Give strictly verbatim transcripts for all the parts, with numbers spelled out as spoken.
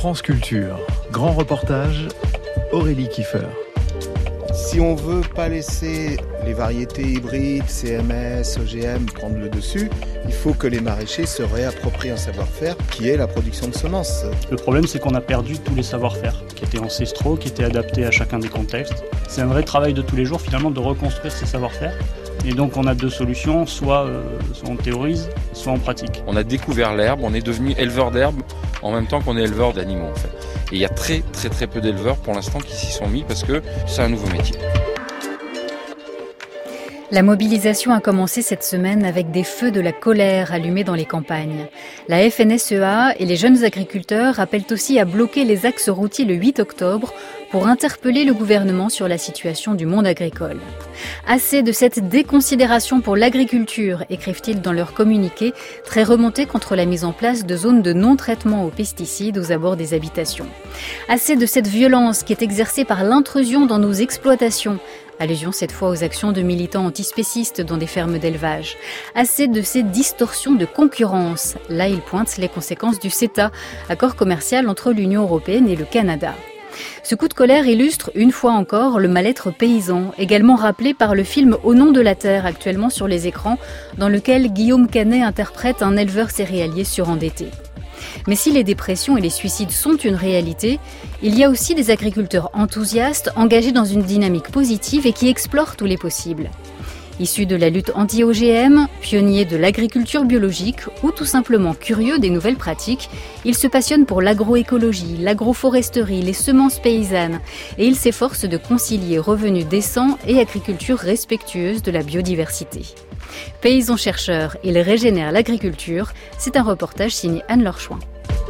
France Culture, grand reportage, Aurélie Kiefer. Si on veut pas laisser les variétés hybrides, C M S, O G M prendre le dessus, il faut que les maraîchers se réapproprient un savoir-faire qui est la production de semences. Le problème, c'est qu'on a perdu tous les savoir-faire qui étaient ancestraux, qui étaient adaptés à chacun des contextes. C'est un vrai travail de tous les jours finalement de reconstruire ces savoir-faire. Et donc on a deux solutions, soit, euh, soit on théorise, soit on pratique. On a découvert l'herbe, on est devenu éleveur d'herbe en même temps qu'on est éleveur d'animaux en fait. Et il y a très très très peu d'éleveurs pour l'instant qui s'y sont mis parce que c'est un nouveau métier. La mobilisation a commencé cette semaine avec des feux de la colère allumés dans les campagnes. La F N S E A et les jeunes agriculteurs appellent aussi à bloquer les axes routiers le huit octobre pour interpeller le gouvernement sur la situation du monde agricole. Assez de cette déconsidération pour l'agriculture, écrivent-ils dans leur communiqué, très remonté contre la mise en place de zones de non-traitement aux pesticides aux abords des habitations. Assez de cette violence qui est exercée par l'intrusion dans nos exploitations. Allusion cette fois aux actions de militants antispécistes dans des fermes d'élevage. Assez de ces distorsions de concurrence. Là, ils pointent les conséquences du CETA, accord commercial entre l'Union européenne et le Canada. Ce coup de colère illustre une fois encore le mal-être paysan, également rappelé par le film Au nom de la terre, actuellement sur les écrans, dans lequel Guillaume Canet interprète un éleveur céréalier surendetté. Mais si les dépressions et les suicides sont une réalité, il y a aussi des agriculteurs enthousiastes engagés dans une dynamique positive et qui explorent tous les possibles. Issus de la lutte anti-O G M, pionniers de l'agriculture biologique ou tout simplement curieux des nouvelles pratiques, ils se passionnent pour l'agroécologie, l'agroforesterie, les semences paysannes et ils s'efforcent de concilier revenus décents et agriculture respectueuse de la biodiversité. Paysans chercheurs, ils régénèrent l'agriculture. C'est un reportage signé Anne-Laure Chouin.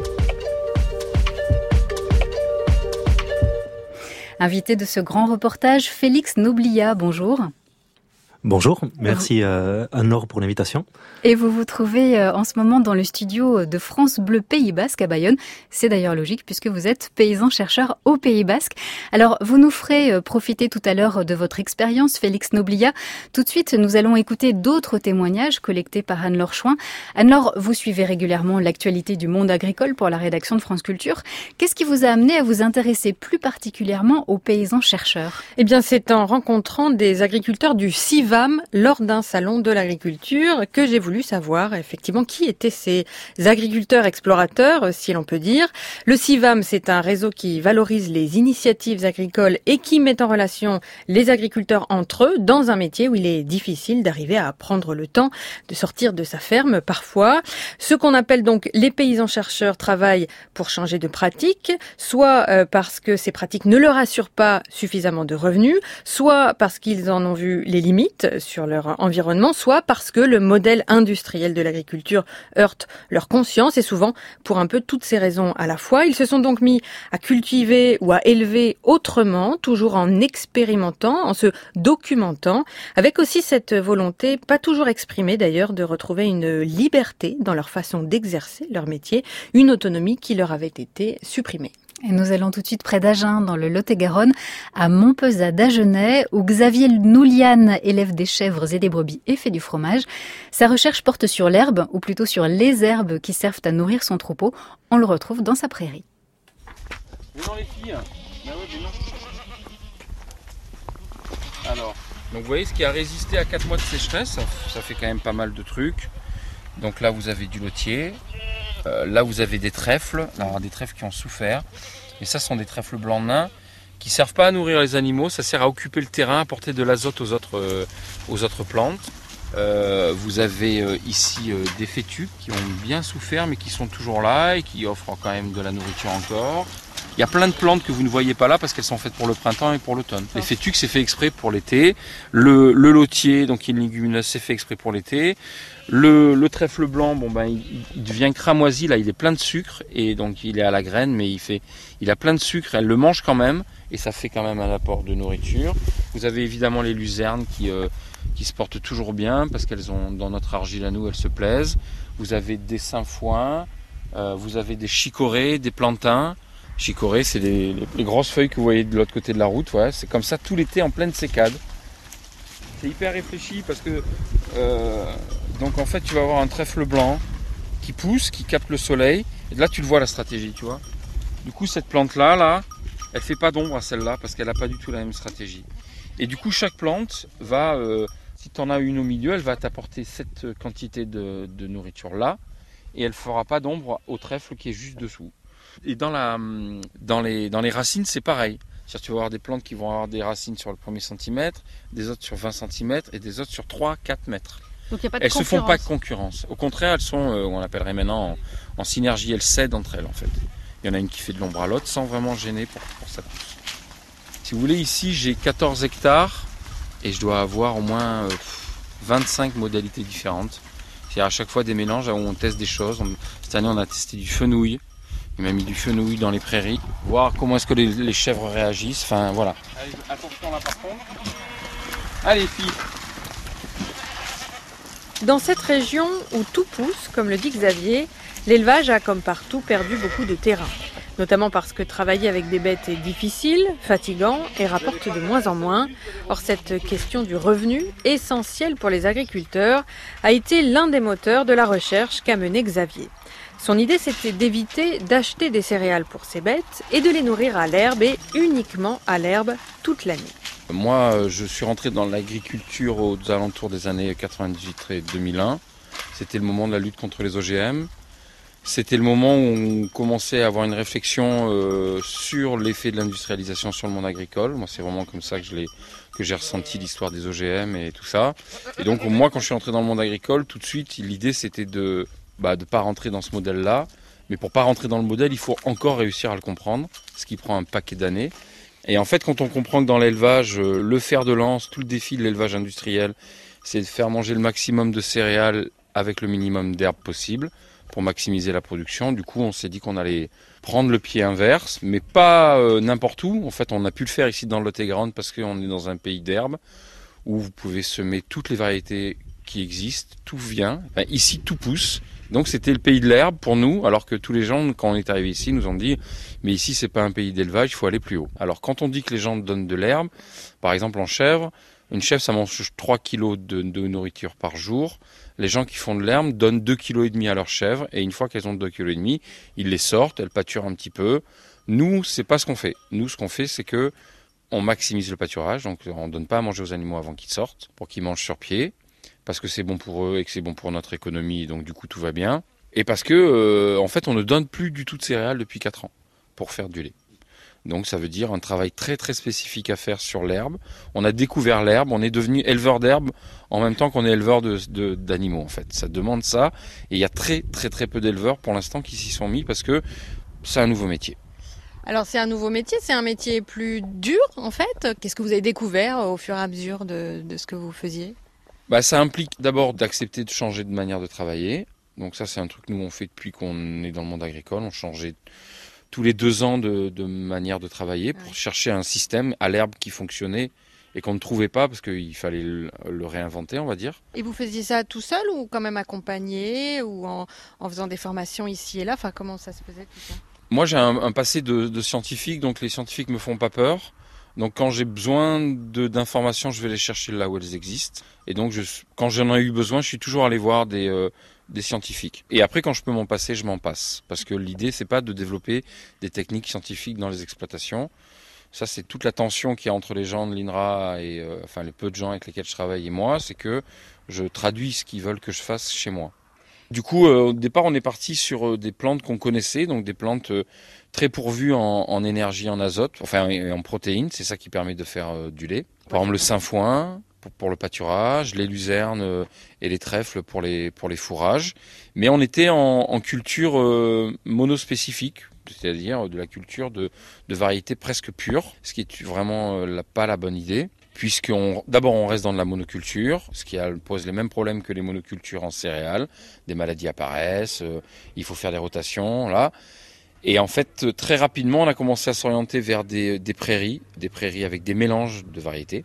Invité de ce grand reportage, Félix Noblia, bonjour. Bonjour, merci euh, Anne-Laure pour l'invitation. Et vous vous trouvez euh, en ce moment dans le studio de France Bleu Pays Basque à Bayonne. C'est d'ailleurs logique puisque vous êtes paysan chercheur au Pays Basque. Alors vous nous ferez euh, profiter tout à l'heure de votre expérience, Félix Noblia. Tout de suite, nous allons écouter d'autres témoignages collectés par Anne-Laure Chouin. Anne-Laure, vous suivez régulièrement l'actualité du monde agricole pour la rédaction de France Culture. Qu'est-ce qui vous a amené à vous intéresser plus particulièrement aux paysans chercheurs ? Eh bien, c'est en rencontrant des agriculteurs du C I V A M lors d'un salon de l'agriculture que j'ai voulu savoir effectivement qui étaient ces agriculteurs explorateurs, si l'on peut dire. Le C I V A M, c'est un réseau qui valorise les initiatives agricoles et qui met en relation les agriculteurs entre eux dans un métier où il est difficile d'arriver à prendre le temps de sortir de sa ferme parfois. Ce qu'on appelle donc les paysans chercheurs travaillent pour changer de pratique, soit euh, parce que ces pratiques ne leur assurent pas suffisamment de revenus, soit parce qu'ils en ont vu les limites sur leur environnement, soit parce que le modèle industriel de l'agriculture heurte leur conscience et souvent pour un peu toutes ces raisons à la fois. Ils se sont donc mis à cultiver ou à élever autrement, toujours en expérimentant, en se documentant, avec aussi cette volonté, pas toujours exprimée d'ailleurs, de retrouver une liberté dans leur façon d'exercer leur métier, une autonomie qui leur avait été supprimée. Et nous allons tout de suite près d'Agen, dans le Lot-et-Garonne, à Montpezat d'Agenais, où Xavier Nouliane élève des chèvres et des brebis et fait du fromage. Sa recherche porte sur l'herbe, ou plutôt sur les herbes qui servent à nourrir son troupeau. On le retrouve dans sa prairie. Venons les filles. Ben ouais, venons. Alors, donc vous voyez ce qui a résisté à quatre mois de sécheresse, ça, ça fait quand même pas mal de trucs. Donc là vous avez du lotier. Euh, là vous avez des trèfles, alors des trèfles qui ont souffert, et ça sont des trèfles blancs nains qui ne servent pas à nourrir les animaux, ça sert à occuper le terrain, à apporter de l'azote aux autres, euh, aux autres plantes. Euh, vous avez euh, ici euh, des fétuques qui ont bien souffert mais qui sont toujours là et qui offrent quand même de la nourriture encore. Il y a plein de plantes que vous ne voyez pas là parce qu'elles sont faites pour le printemps et pour l'automne. Les fétuques, c'est fait exprès pour l'été. Le, le lotier, donc qui est une légumineuse, c'est fait exprès pour l'été. Le, le trèfle blanc, bon ben, il, il devient cramoisi, là, il est plein de sucre et donc il est à la graine, mais il fait, il a plein de sucre. Elle le mange quand même et ça fait quand même un apport de nourriture. Vous avez évidemment les luzernes qui, euh, qui se portent toujours bien parce qu'elles ont, dans notre argile à nous, elles se plaisent. Vous avez des sainfoins, euh, vous avez des chicorées, des plantains. Chicorée, c'est les, les, les grosses feuilles que vous voyez de l'autre côté de la route. Ouais. C'est comme ça tout l'été en pleine sécade. C'est hyper réfléchi parce que euh, donc en fait tu vas avoir un trèfle blanc qui pousse, qui capte le soleil. Et là tu le vois la stratégie, tu vois. Du coup, cette plante-là, là, elle fait pas d'ombre à celle-là parce qu'elle n'a pas du tout la même stratégie. Et du coup, chaque plante va, euh, si tu en as une au milieu, elle va t'apporter cette quantité de, de nourriture-là et elle ne fera pas d'ombre au trèfle qui est juste dessous. Et dans, la, dans, les, dans les racines, c'est pareil. C'est-à-dire, tu vas avoir des plantes qui vont avoir des racines sur le premier centimètre, des autres sur vingt centimètres et des autres sur trois à quatre mètres. Donc, y a pas de elles ne se font pas de concurrence. Au contraire, elles sont, euh, on appellerait maintenant, en, en synergie, elles s'aident entre elles en fait. Il y en a une qui fait de l'ombre à l'autre sans vraiment gêner pour, pour sa pousse. Si vous voulez, ici j'ai quatorze hectares et je dois avoir au moins euh, vingt-cinq modalités différentes. C'est à chaque fois des mélanges où on teste des choses. On, cette année on a testé du fenouil. Il m'a mis du fenouil dans les prairies. Voir comment est-ce que les, les chèvres réagissent. Enfin voilà. Allez, attention là par contre. Allez filles. Dans cette région où tout pousse, comme le dit Xavier, l'élevage a comme partout perdu beaucoup de terrain. Notamment parce que travailler avec des bêtes est difficile, fatigant et rapporte de moins en moins. Or, cette question du revenu, essentielle pour les agriculteurs, a été l'un des moteurs de la recherche qu'a menée Xavier. Son idée, c'était d'éviter d'acheter des céréales pour ces bêtes et de les nourrir à l'herbe et uniquement à l'herbe toute l'année. Moi, je suis rentré dans l'agriculture aux alentours des années quatre-vingt-dix-huit et deux mille un. C'était le moment de la lutte contre les O G M. C'était le moment où on commençait à avoir une réflexion euh, sur l'effet de l'industrialisation sur le monde agricole. Moi, c'est vraiment comme ça que je l'ai, que j'ai ressenti l'histoire des O G M et tout ça. Et donc, moi, quand je suis entré dans le monde agricole, tout de suite, l'idée, c'était de bah, de pas rentrer dans ce modèle-là. Mais pour pas rentrer dans le modèle, il faut encore réussir à le comprendre, ce qui prend un paquet d'années. Et en fait, quand on comprend que dans l'élevage, le fer de lance, tout le défi de l'élevage industriel, c'est de faire manger le maximum de céréales avec le minimum d'herbe possible pour maximiser la production. Du coup, on s'est dit qu'on allait prendre le pied inverse, mais pas euh, n'importe où. En fait, on a pu le faire ici dans le Lot-et-Garonne parce qu'on est dans un pays d'herbe où vous pouvez semer toutes les variétés qui existent, tout vient. Enfin, ici, tout pousse. Donc c'était le pays de l'herbe pour nous, alors que tous les gens, quand on est arrivé ici, nous ont dit « mais ici, c'est pas un pays d'élevage, il faut aller plus haut ». Alors quand on dit que les gens donnent de l'herbe, par exemple en chèvre, une chèvre, ça mange trois kilos de, de nourriture par jour. Les gens qui font de l'herbe donnent deux virgule cinq kilos à leurs chèvres, et une fois qu'elles ont deux virgule cinq kilos, ils les sortent, elles pâturent un petit peu. Nous, c'est pas ce qu'on fait. Nous, ce qu'on fait, c'est que on maximise le pâturage, donc on donne pas à manger aux animaux avant qu'ils sortent, pour qu'ils mangent sur pied, parce que c'est bon pour eux et que c'est bon pour notre économie, donc du coup tout va bien. Et parce que, euh, en fait, on ne donne plus du tout de céréales depuis quatre ans pour faire du lait. Donc ça veut dire un travail très très spécifique à faire sur l'herbe. On a découvert l'herbe, on est devenu éleveur d'herbe en même temps qu'on est éleveur de, de, d'animaux en fait. Ça demande ça et il y a très très très peu d'éleveurs pour l'instant qui s'y sont mis parce que c'est un nouveau métier. Alors c'est un nouveau métier, c'est un métier plus dur en fait. Qu'est-ce que vous avez découvert au fur et à mesure de, de ce que vous faisiez ? Bah, ça implique d'abord d'accepter de changer de manière de travailler. Donc ça c'est un truc que nous on fait depuis qu'on est dans le monde agricole. On changeait tous les deux ans de, de manière de travailler pour ouais. chercher un système à l'herbe qui fonctionnait et qu'on ne trouvait pas parce qu'il fallait le, le réinventer, on va dire. Et vous faisiez ça tout seul ou quand même accompagné ou en, en faisant des formations ici et là ? Enfin, comment ça se faisait tout ça ? Moi j'ai un, un passé de, de scientifique, donc les scientifiques me font pas peur. Donc quand j'ai besoin de, d'informations, je vais les chercher là où elles existent. Et donc je, quand j'en ai eu besoin, je suis toujours allé voir des... Euh, des scientifiques. Et après, quand je peux m'en passer, je m'en passe. Parce que l'idée, c'est pas de développer des techniques scientifiques dans les exploitations. Ça, c'est toute la tension qu'il y a entre les gens de l'I N R A et euh, enfin les peu de gens avec lesquels je travaille et moi, c'est que je traduis ce qu'ils veulent que je fasse chez moi. Du coup, euh, au départ, on est parti sur euh, des plantes qu'on connaissait, donc des plantes euh, très pourvues en, en énergie, en azote, enfin et en protéines. C'est ça qui permet de faire euh, du lait. Par exemple, le sainfoin pour, pour le pâturage, les luzernes euh, et les trèfles pour les pour les fourrages. Mais on était en, en culture euh, monospécifique, c'est-à-dire de la culture de, de variétés presque pures, ce qui est vraiment euh, la, pas la bonne idée. Puisqu'on, d'abord on reste dans de la monoculture, ce qui a, pose les mêmes problèmes que les monocultures en céréales. Des maladies apparaissent, euh, il faut faire des rotations, là. Et en fait, très rapidement, on a commencé à s'orienter vers des, des prairies, des prairies avec des mélanges de variétés.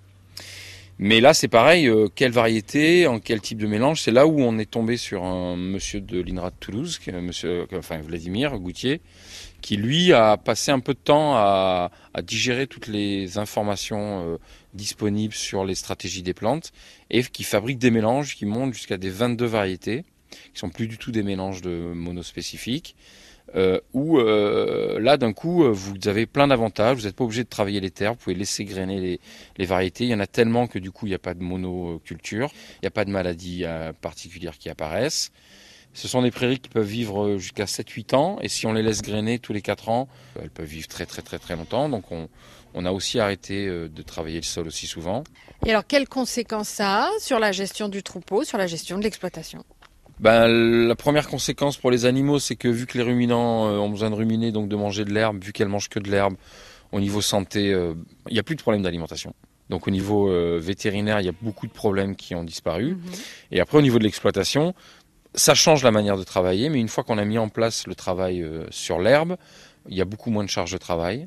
Mais là, c'est pareil, euh, quelle variété, en quel type de mélange, c'est là où on est tombé sur un monsieur de l'I N R A de Toulouse, qui est monsieur, enfin Vladimir Goutier, qui lui a passé un peu de temps à, à digérer toutes les informations euh, disponibles sur les stratégies des plantes et qui fabrique des mélanges qui montent jusqu'à des vingt-deux variétés, qui sont plus du tout des mélanges de monospécifiques, Euh, où euh, là d'un coup vous avez plein d'avantages, vous n'êtes pas obligé de travailler les terres, vous pouvez laisser grainer les, les variétés, il y en a tellement que du coup il n'y a pas de monoculture, il n'y a pas de maladies euh, particulières qui apparaissent. Ce sont des prairies qui peuvent vivre jusqu'à sept huit ans et si on les laisse grainer tous les quatre ans, elles peuvent vivre très très très très longtemps, donc on, on a aussi arrêté de travailler le sol aussi souvent. Et alors quelles conséquences ça a sur la gestion du troupeau, sur la gestion de l'exploitation ? Ben, la première conséquence pour les animaux, c'est que vu que les ruminants euh, ont besoin de ruminer, donc de manger de l'herbe, vu qu'elles mangent que de l'herbe, au niveau santé, il euh, n'y a plus de problème d'alimentation. Donc au niveau euh, vétérinaire, il y a beaucoup de problèmes qui ont disparu. Mmh. Et après, au niveau de l'exploitation, ça change la manière de travailler, mais une fois qu'on a mis en place le travail euh, sur l'herbe, il y a beaucoup moins de charges de travail.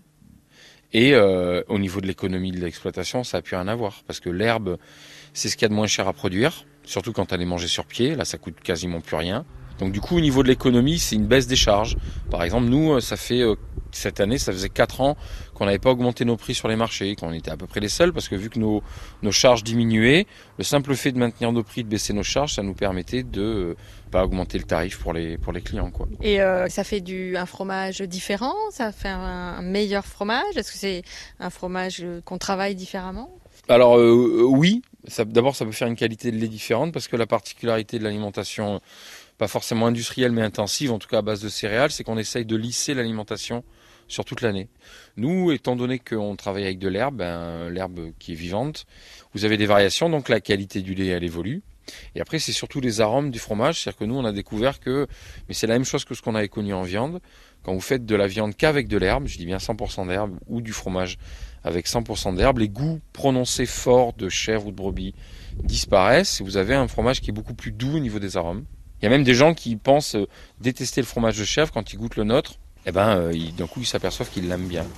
Et euh, au niveau de l'économie de l'exploitation, ça n'a plus rien à voir, parce que l'herbe, c'est ce qu'il y a de moins cher à produire. Surtout quand elle est mangée sur pied, là ça coûte quasiment plus rien. Donc du coup au niveau de l'économie c'est une baisse des charges. Par exemple nous ça fait cette année ça faisait quatre ans qu'on n'avait pas augmenté nos prix sur les marchés, qu'on était à peu près les seuls parce que vu que nos, nos charges diminuaient, le simple fait de maintenir nos prix, de baisser nos charges, ça nous permettait de euh, pas augmenter le tarif pour les, pour les clients, quoi. Et euh, ça fait du, un fromage différent, ça fait un, un meilleur fromage? Est-ce que c'est un fromage qu'on travaille différemment? Alors euh, oui, ça, d'abord ça peut faire une qualité de lait différente parce que la particularité de l'alimentation, pas forcément industrielle mais intensive, en tout cas à base de céréales, c'est qu'on essaye de lisser l'alimentation sur toute l'année. Nous, étant donné qu'on travaille avec de l'herbe, ben, l'herbe qui est vivante, vous avez des variations, donc la qualité du lait elle évolue. Et après c'est surtout les arômes du fromage, c'est-à-dire que nous on a découvert que, mais c'est la même chose que ce qu'on avait connu en viande, quand vous faites de la viande qu'avec de l'herbe, je dis bien cent pour cent d'herbe, ou du fromage avec cent pour cent d'herbe, les goûts prononcés forts de chèvre ou de brebis disparaissent et vous avez un fromage qui est beaucoup plus doux au niveau des arômes. Il y a même des gens qui pensent détester le fromage de chèvre quand ils goûtent le nôtre, et ben euh, ils, d'un coup ils s'aperçoivent qu'ils l'aiment bien.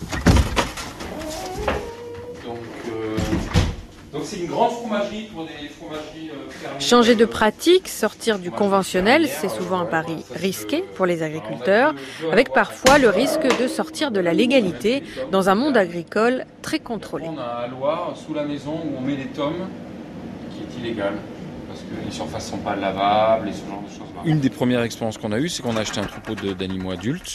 Donc, euh, donc c'est une grande fromagerie pour des fromageries euh, fermées. Changer de pratique, sortir du conventionnel, c'est souvent un pari risqué pour les agriculteurs, avec parfois le risque de sortir de la légalité dans un monde agricole très contrôlé. On a un Loire sous la maison où on met des tomes qui est illégal. Parce que les surfaces ne sont pas lavables et ce genre de choses-là. Une des premières expériences qu'on a eues, c'est qu'on a acheté un troupeau de, d'animaux adultes.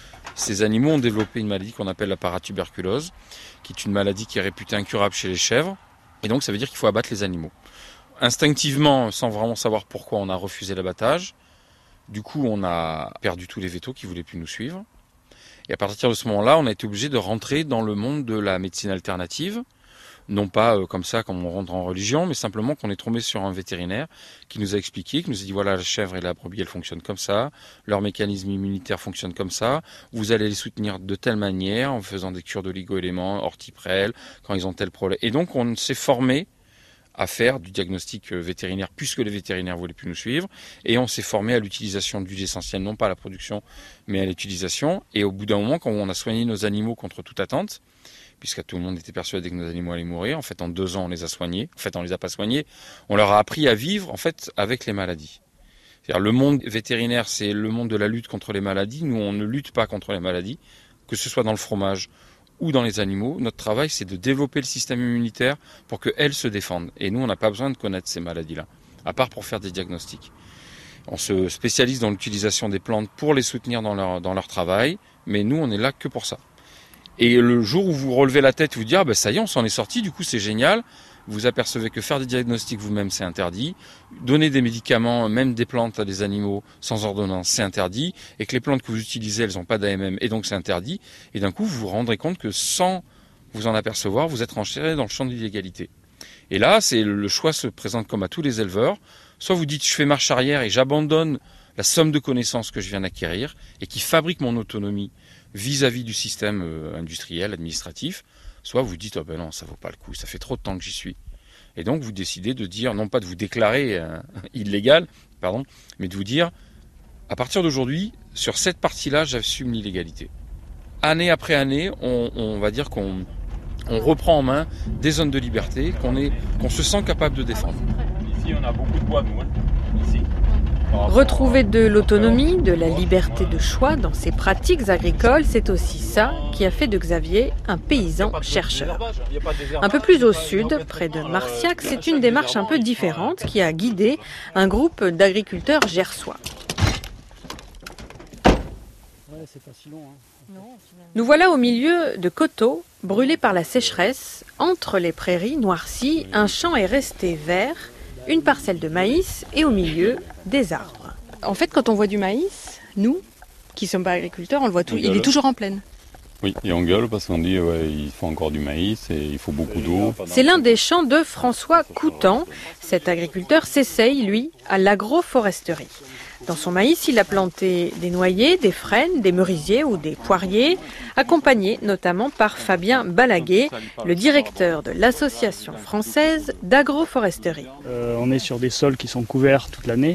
Ces animaux ont développé une maladie qu'on appelle la paratuberculose, qui est une maladie qui est réputée incurable chez les chèvres. Et donc ça veut dire qu'il faut abattre les animaux. Instinctivement, sans vraiment savoir pourquoi, on a refusé l'abattage. Du coup, on a perdu tous les vétos qui ne voulaient plus nous suivre. Et à partir de ce moment-là, on a été obligé de rentrer dans le monde de la médecine alternative. Non pas euh, comme ça, comme on rentre en religion, mais simplement qu'on est tombé sur un vétérinaire qui nous a expliqué, qui nous a dit voilà, la chèvre et la brebis, elles fonctionnent comme ça, leur mécanisme immunitaire fonctionne comme ça, vous allez les soutenir de telle manière, en faisant des cures d'oligo-éléments, ortiprel, quand ils ont tel problème. Et donc on s'est formé à faire du diagnostic vétérinaire, puisque les vétérinaires ne voulaient plus nous suivre, et on s'est formé à l'utilisation d'huiles essentielles, non pas à la production, mais à l'utilisation. Et au bout d'un moment, quand on a soigné nos animaux contre toute attente, puisque tout le monde était persuadé que nos animaux allaient mourir. En fait, en deux ans, on les a soignés. En fait, on les a pas soignés. On leur a appris à vivre, en fait, avec les maladies. C'est-à-dire, le monde vétérinaire, c'est le monde de la lutte contre les maladies. Nous, on ne lutte pas contre les maladies, que ce soit dans le fromage ou dans les animaux. Notre travail, c'est de développer le système immunitaire pour qu'elles se défendent. Et nous, on n'a pas besoin de connaître ces maladies-là, à part pour faire des diagnostics. On se spécialise dans l'utilisation des plantes pour les soutenir dans leur, dans leur travail, mais nous, on est là que pour ça. Et le jour où vous relevez la tête et vous dites ah ben ça y est, on s'en est sorti, du coup c'est génial, vous apercevez que faire des diagnostics vous-même c'est interdit, donner des médicaments, même des plantes à des animaux sans ordonnance c'est interdit, et que les plantes que vous utilisez elles n'ont pas d'A M M et donc c'est interdit, et d'un coup vous vous rendrez compte que sans vous en apercevoir, vous êtes rentré dans le champ de l'illégalité. Et là, c'est le choix se présente comme à tous les éleveurs, soit vous dites je fais marche arrière et j'abandonne la somme de connaissances que je viens d'acquérir et qui fabrique mon autonomie vis-à-vis du système euh, industriel, administratif, soit vous dites oh ben non, ça vaut pas le coup, ça fait trop de temps que j'y suis. Et donc vous décidez de dire, non pas de vous déclarer euh, illégal, pardon, mais de vous dire, à partir d'aujourd'hui, sur cette partie-là, j'assume l'illégalité. Année après année, on, on va dire qu'on on reprend en main des zones de liberté qu'on est, qu'on se sent capable de défendre. Ici, on a beaucoup de bois, nous, hein. Ici. Retrouver de l'autonomie, de la liberté de choix dans ses pratiques agricoles, c'est aussi ça qui a fait de Xavier un paysan chercheur. Un peu plus au sud, près de Marciac, c'est une démarche un peu différente qui a guidé un groupe d'agriculteurs gersois. Ouais, c'est pas si long. Hein. Nous voilà au milieu de coteaux brûlés par la sécheresse. Entre les prairies noircies, un champ est resté vert, une parcelle de maïs et au milieu, des arbres. En fait, quand on voit du maïs, nous, qui ne sommes pas agriculteurs, on le voit tout, il est toujours en plaine. Oui, et on gueule parce qu'on dit ouais, il faut encore du maïs et il faut beaucoup d'eau. C'est l'un des champs de François Coutan. Cet agriculteur s'essaye, lui, à l'agroforesterie. Dans son maïs, il a planté des noyers, des frênes, des merisiers ou des poiriers, accompagné notamment par Fabien Balaguet, le directeur de l'Association française d'agroforesterie. Euh, on est sur des sols qui sont couverts toute l'année.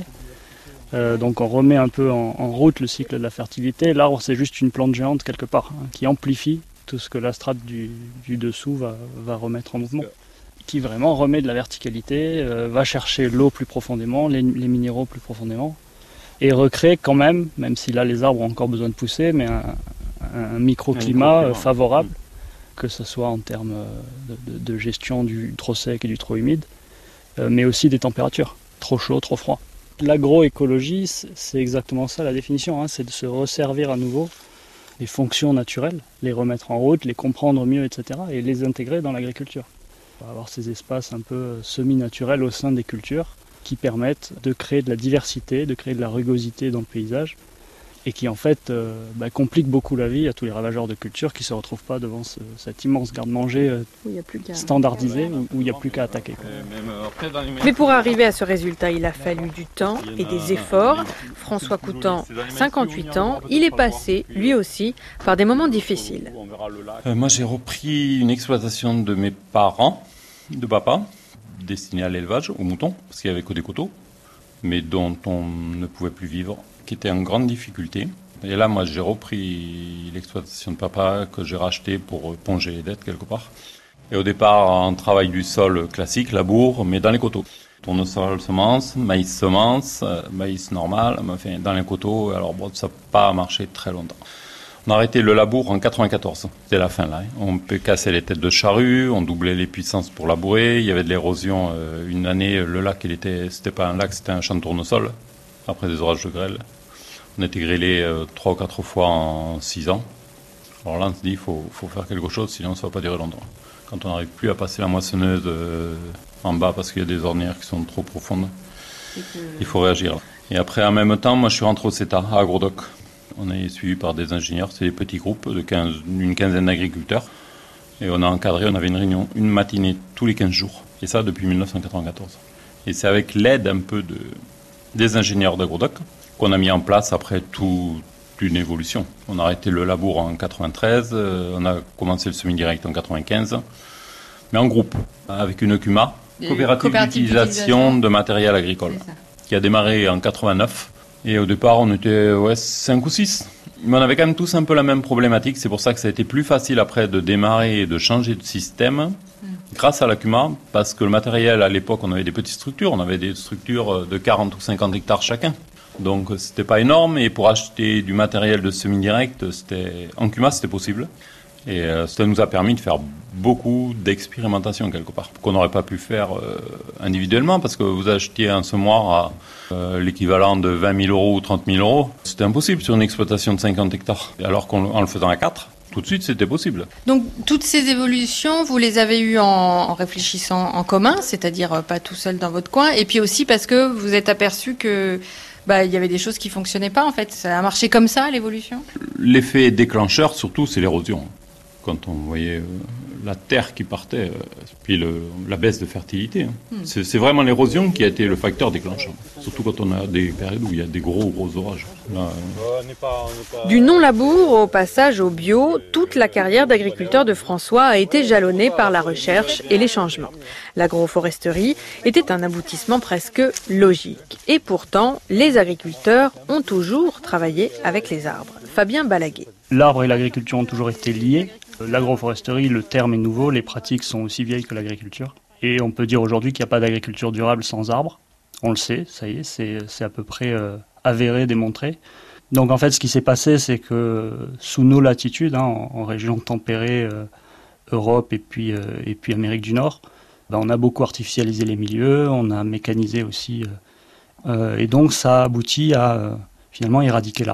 Euh, donc on remet un peu en, en route le cycle de la fertilité. L'arbre, c'est juste une plante géante quelque part, hein, qui amplifie tout ce que la strate du, du dessous va, va remettre en mouvement. Qui vraiment remet de la verticalité, euh, va chercher l'eau plus profondément, les, les minéraux plus profondément, et recrée quand même, même si là les arbres ont encore besoin de pousser, mais un, un microclimat, un microclimat favorable, mmh. que ce soit en termes de, de, de gestion du trop sec et du trop humide, euh, mais aussi des températures, trop chaud, trop froid. L'agroécologie, c'est exactement ça la définition, hein, c'est de se resservir à nouveau les fonctions naturelles, les remettre en route, les comprendre mieux, et cetera, et les intégrer dans l'agriculture. On va avoir ces espaces un peu semi-naturels au sein des cultures qui permettent de créer de la diversité, de créer de la rugosité dans le paysage, et qui en fait euh, bah, compliquent beaucoup la vie à tous les ravageurs de culture qui ne se retrouvent pas devant ce, cet immense garde-manger euh, standardisé où il n'y a plus qu'à attaquer. Quoi. Mais pour arriver à ce résultat, il a fallu du temps et des efforts. François Coutan, cinquante-huit ans, il est passé, lui aussi, par des moments difficiles. Euh, moi j'ai repris une exploitation de mes parents, de papa, destinée à l'élevage, aux moutons, parce qu'il n'y avait que des coteaux, mais dont on ne pouvait plus vivre, qui était en grande difficulté. Et là, moi, j'ai repris l'exploitation de papa que j'ai racheté pour ponger les dettes quelque part. Et au départ, un travail du sol classique, labour, mais dans les coteaux. Tournesol, semences, maïs, semences, maïs normal, enfin, dans les coteaux. Alors bon, ça n'a pas marché très longtemps. On a arrêté le labour en quatre-vingt-quatorze. C'était la fin là. On peut casser les têtes de charrue, on doublait les puissances pour labourer. Il y avait de l'érosion. Euh, une année, le lac, il était, c'était pas un lac, c'était un champ de tournesol. Après des orages de grêle. On a été grêlé euh, trois ou quatre fois en six ans. Alors là, on se dit, il faut, faut faire quelque chose, sinon ça ne va pas durer longtemps. Quand on n'arrive plus à passer la moissonneuse euh, en bas parce qu'il y a des ornières qui sont trop profondes, que... il faut réagir. Et après, en même temps, moi je suis rentré au CETA, à Agrodoc. On est suivi par des ingénieurs, c'est des petits groupes de quinze, une quinzaine d'agriculteurs. Et on a encadré, on avait une réunion, une matinée tous les quinze jours. Et ça depuis mille neuf cent quatre-vingt-quatorze. Et c'est avec l'aide un peu de, des ingénieurs d'Agrodoc qu'on a mis en place après toute une évolution. On a arrêté le labour en quatre-vingt-treize, on a commencé le semi-direct en quatre-vingt-quinze, mais en groupe, avec une C U M A, coopérative d'utilisation de matériel agricole, qui a démarré en quatre-vingt-neuf. Et au départ, on était ouais, cinq ou six. Mais on avait quand même tous un peu la même problématique. C'est pour ça que ça a été plus facile après de démarrer et de changer de système mmh. grâce à la C U M A. Parce que le matériel, à l'époque, on avait des petites structures. On avait des structures de quarante ou cinquante hectares chacun. Donc, c'était pas énorme. Et pour acheter du matériel de semi-direct, c'était... en C U M A, c'était possible. Et euh, ça nous a permis de faire beaucoup d'expérimentation quelque part, qu'on n'aurait pas pu faire euh, individuellement, parce que vous achetiez un semoir à euh, l'équivalent de vingt mille euros ou trente mille euros. C'était impossible sur une exploitation de cinquante hectares. Alors qu'en le faisant à quatre, tout de suite, c'était possible. Donc, toutes ces évolutions, vous les avez eues en, en réfléchissant en commun, c'est-à-dire pas tout seul dans votre coin, et puis aussi parce que vous êtes aperçu que bah, il y avait des choses qui ne fonctionnaient pas, en fait. Ça a marché comme ça, l'évolution ? L'effet déclencheur, surtout, c'est l'érosion. Quand on voyait euh, la terre qui partait, euh, puis le, la baisse de fertilité. Hein. Mm. C'est, c'est vraiment l'érosion qui a été le facteur déclenchant. Surtout quand on a des périodes où il y a des gros, gros orages. Là, euh... on n'est pas, on n'est pas... Du non-labour au passage au bio, toute la carrière d'agriculteur de François a été jalonnée par la recherche et les changements. L'agroforesterie était un aboutissement presque logique. Et pourtant, les agriculteurs ont toujours travaillé avec les arbres. Fabien Balaguet. L'arbre et l'agriculture ont toujours été liés. L'agroforesterie, le terme est nouveau, les pratiques sont aussi vieilles que l'agriculture. Et on peut dire aujourd'hui qu'il n'y a pas d'agriculture durable sans arbres. On le sait, ça y est, c'est, c'est à peu près euh, avéré, démontré. Donc en fait, ce qui s'est passé, c'est que sous nos latitudes, hein, en, en région tempérée, euh, Europe et puis, euh, et puis Amérique du Nord, ben, on a beaucoup artificialisé les milieux, on a mécanisé aussi. Euh, euh, et donc ça aboutit à euh, finalement éradiquer l'arbre.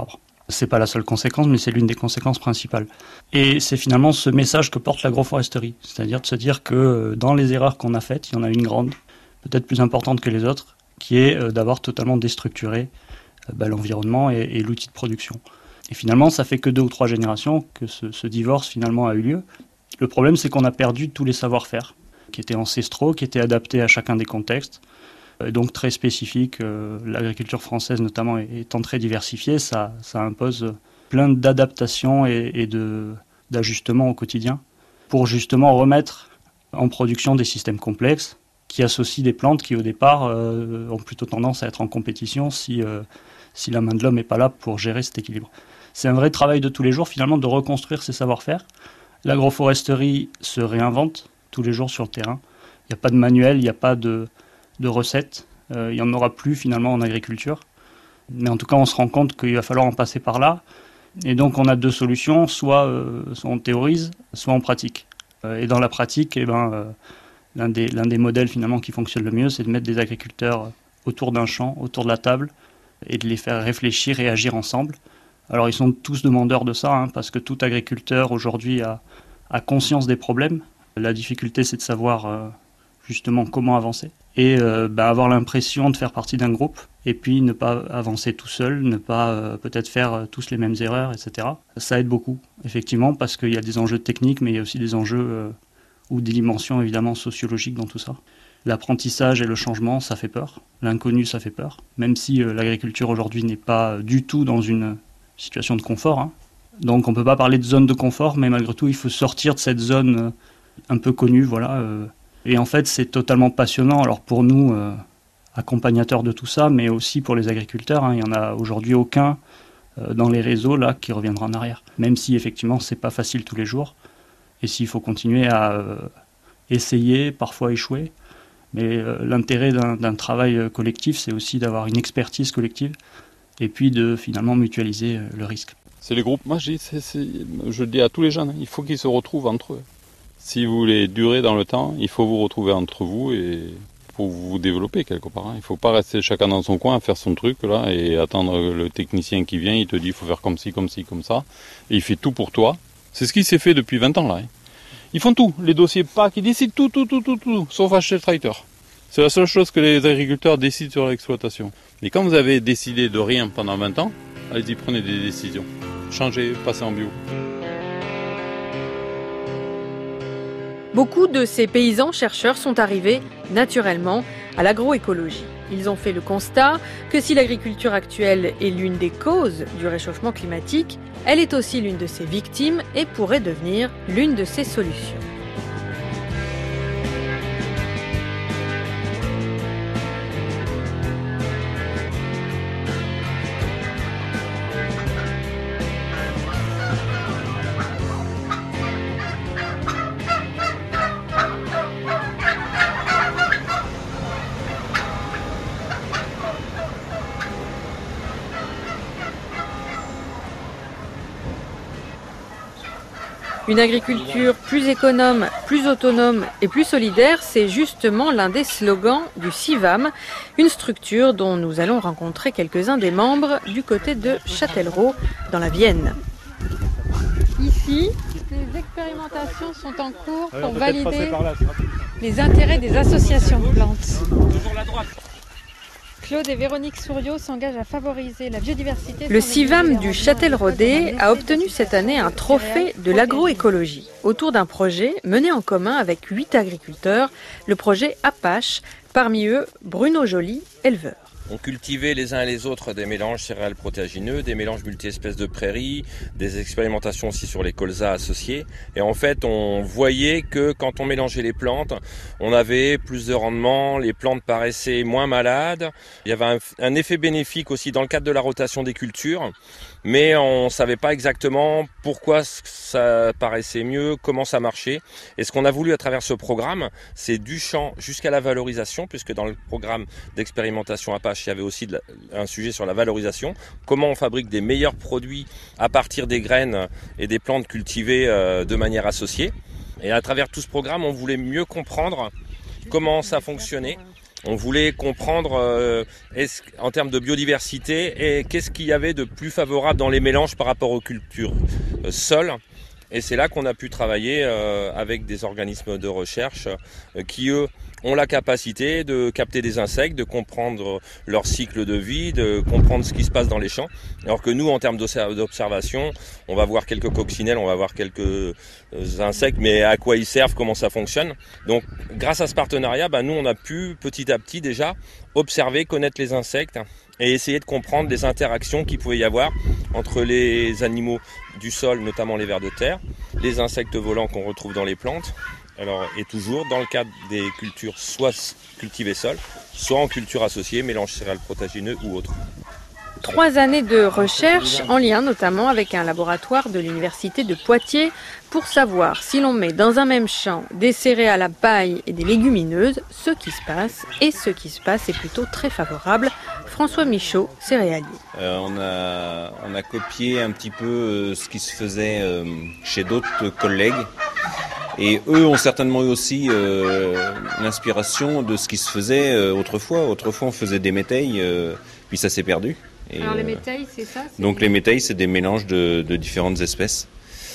C'est pas la seule conséquence, mais c'est l'une des conséquences principales. Et c'est finalement ce message que porte l'agroforesterie, c'est-à-dire de se dire que dans les erreurs qu'on a faites, il y en a une grande, peut-être plus importante que les autres, qui est d'avoir totalement déstructuré bah, l'environnement et, et l'outil de production. Et finalement, ça fait que deux ou trois générations que ce, ce divorce finalement a eu lieu. Le problème, c'est qu'on a perdu tous les savoir-faire, qui étaient ancestraux, qui étaient adaptés à chacun des contextes, donc très spécifiques. Euh, l'agriculture française notamment étant très diversifiée, ça, ça impose plein d'adaptations et, et de, d'ajustements au quotidien pour justement remettre en production des systèmes complexes qui associent des plantes qui au départ euh, ont plutôt tendance à être en compétition si, euh, si la main de l'homme n'est pas là pour gérer cet équilibre. C'est un vrai travail de tous les jours finalement de reconstruire ces savoir-faire. L'agroforesterie se réinvente tous les jours sur le terrain. Il n'y a pas de manuel, il n'y a pas de, de recettes. Euh, il n'y en aura plus finalement en agriculture. Mais en tout cas, on se rend compte qu'il va falloir en passer par là. Et donc, on a deux solutions, soit, euh, soit on théorise, soit on pratique. Euh, et dans la pratique, eh ben, euh, l'un des, l'un des modèles finalement qui fonctionne le mieux, c'est de mettre des agriculteurs autour d'un champ, autour de la table, et de les faire réfléchir et agir ensemble. Alors, ils sont tous demandeurs de ça, hein, parce que tout agriculteur aujourd'hui a, a conscience des problèmes. La difficulté, c'est de savoir euh, justement comment avancer et euh, bah, avoir l'impression de faire partie d'un groupe et puis ne pas avancer tout seul, ne pas euh, peut-être faire euh, tous les mêmes erreurs, et cetera. Ça aide beaucoup, effectivement, parce qu'il y a des enjeux techniques, mais il y a aussi des enjeux euh, ou des dimensions évidemment sociologiques dans tout ça. L'apprentissage et le changement, ça fait peur. L'inconnu, ça fait peur. Même si euh, l'agriculture aujourd'hui n'est pas du tout dans une situation de confort, hein. Donc on ne peut pas parler de zone de confort, mais malgré tout, il faut sortir de cette zone euh, un peu connue, voilà. Euh, et en fait, c'est totalement passionnant. Alors pour nous, euh, accompagnateurs de tout ça, mais aussi pour les agriculteurs, hein, il n'y en a aujourd'hui aucun euh, dans les réseaux là qui reviendra en arrière. Même si effectivement, c'est pas facile tous les jours. Et s'il faut continuer à euh, essayer, parfois échouer. Mais euh, l'intérêt d'un, d'un travail collectif, c'est aussi d'avoir une expertise collective et puis de finalement mutualiser euh, le risque. C'est les groupes, moi je dis, c'est, c'est, je le dis à tous les jeunes, hein, il faut qu'ils se retrouvent entre eux. Si vous voulez durer dans le temps, il faut vous retrouver entre vous et pour vous développer quelque part. Hein. Il ne faut pas rester chacun dans son coin à faire son truc là et attendre le technicien qui vient, il te dit il faut faire comme ci, comme ci, comme ça. Et il fait tout pour toi. C'est ce qui s'est fait depuis vingt ans là. Hein. Ils font tout, les dossiers P A C, ils décident tout, tout, tout, tout, tout, sauf acheter le tracteur. C'est la seule chose que les agriculteurs décident sur l'exploitation. Mais quand vous avez décidé de rien pendant vingt ans, allez-y, prenez des décisions. Changez, passez en bio. Beaucoup de ces paysans chercheurs sont arrivés naturellement à l'agroécologie. Ils ont fait le constat que si l'agriculture actuelle est l'une des causes du réchauffement climatique, elle est aussi l'une de ses victimes et pourrait devenir l'une de ses solutions. Une agriculture plus économe, plus autonome et plus solidaire, c'est justement l'un des slogans du CIVAM, une structure dont nous allons rencontrer quelques-uns des membres du côté de Châtellerault, dans la Vienne. Ici, les expérimentations sont en cours pour valider les intérêts des associations de plantes. Claude et Véronique Souriau s'engagent à favoriser la biodiversité. Le CIVAM du Châtelleraudais a obtenu cette année un trophée de l'agroécologie autour d'un projet mené en commun avec huit agriculteurs, le projet Apache, parmi eux Bruno Joly, éleveur. On cultivait les uns et les autres des mélanges céréales protéagineux, des mélanges multi-espèces de prairies, des expérimentations aussi sur les colzas associés. Et en fait, on voyait que quand on mélangeait les plantes, on avait plus de rendement, les plantes paraissaient moins malades. Il y avait un, un effet bénéfique aussi dans le cadre de la rotation des cultures, mais on ne savait pas exactement pourquoi ça paraissait mieux, comment ça marchait. Et ce qu'on a voulu à travers ce programme, c'est du champ jusqu'à la valorisation, puisque dans le programme d'expérimentation Apache, il y avait aussi de la, un sujet sur la valorisation. Comment on fabrique des meilleurs produits à partir des graines et des plantes cultivées euh, de manière associée. Et à travers tout ce programme, on voulait mieux comprendre comment ça fonctionnait, On voulait comprendre euh, est-ce, en termes de biodiversité et qu'est-ce qu'il y avait de plus favorable dans les mélanges par rapport aux cultures euh, sol. Et c'est là qu'on a pu travailler euh, avec des organismes de recherche euh, qui, eux, ont la capacité de capter des insectes, de comprendre leur cycle de vie, de comprendre ce qui se passe dans les champs. Alors que nous, en termes d'observation, on va voir quelques coccinelles, on va voir quelques insectes, mais à quoi ils servent, comment ça fonctionne. Donc, grâce à ce partenariat, bah, nous, on a pu petit à petit déjà observer, connaître les insectes et essayer de comprendre les interactions qu'il pouvait y avoir entre les animaux du sol, notamment les vers de terre, les insectes volants qu'on retrouve dans les plantes. Alors, et toujours dans le cadre des cultures soit cultivées sol, soit en culture associée, mélange céréales protéagineux ou autre. Trois années de recherche en lien notamment avec un laboratoire de l'université de Poitiers pour savoir si l'on met dans un même champ des céréales à paille et des légumineuses, ce qui se passe, et ce qui se passe est plutôt très favorable. François Michaud, céréalier. Euh, on, a, on a copié un petit peu euh, ce qui se faisait euh, chez d'autres collègues. Et eux ont certainement eu aussi euh, l'inspiration de ce qui se faisait euh, autrefois. Autrefois, on faisait des métailles, euh, puis ça s'est perdu. Et alors les métailles, c'est ça c'est... Donc les métailles, c'est des mélanges de, de différentes espèces.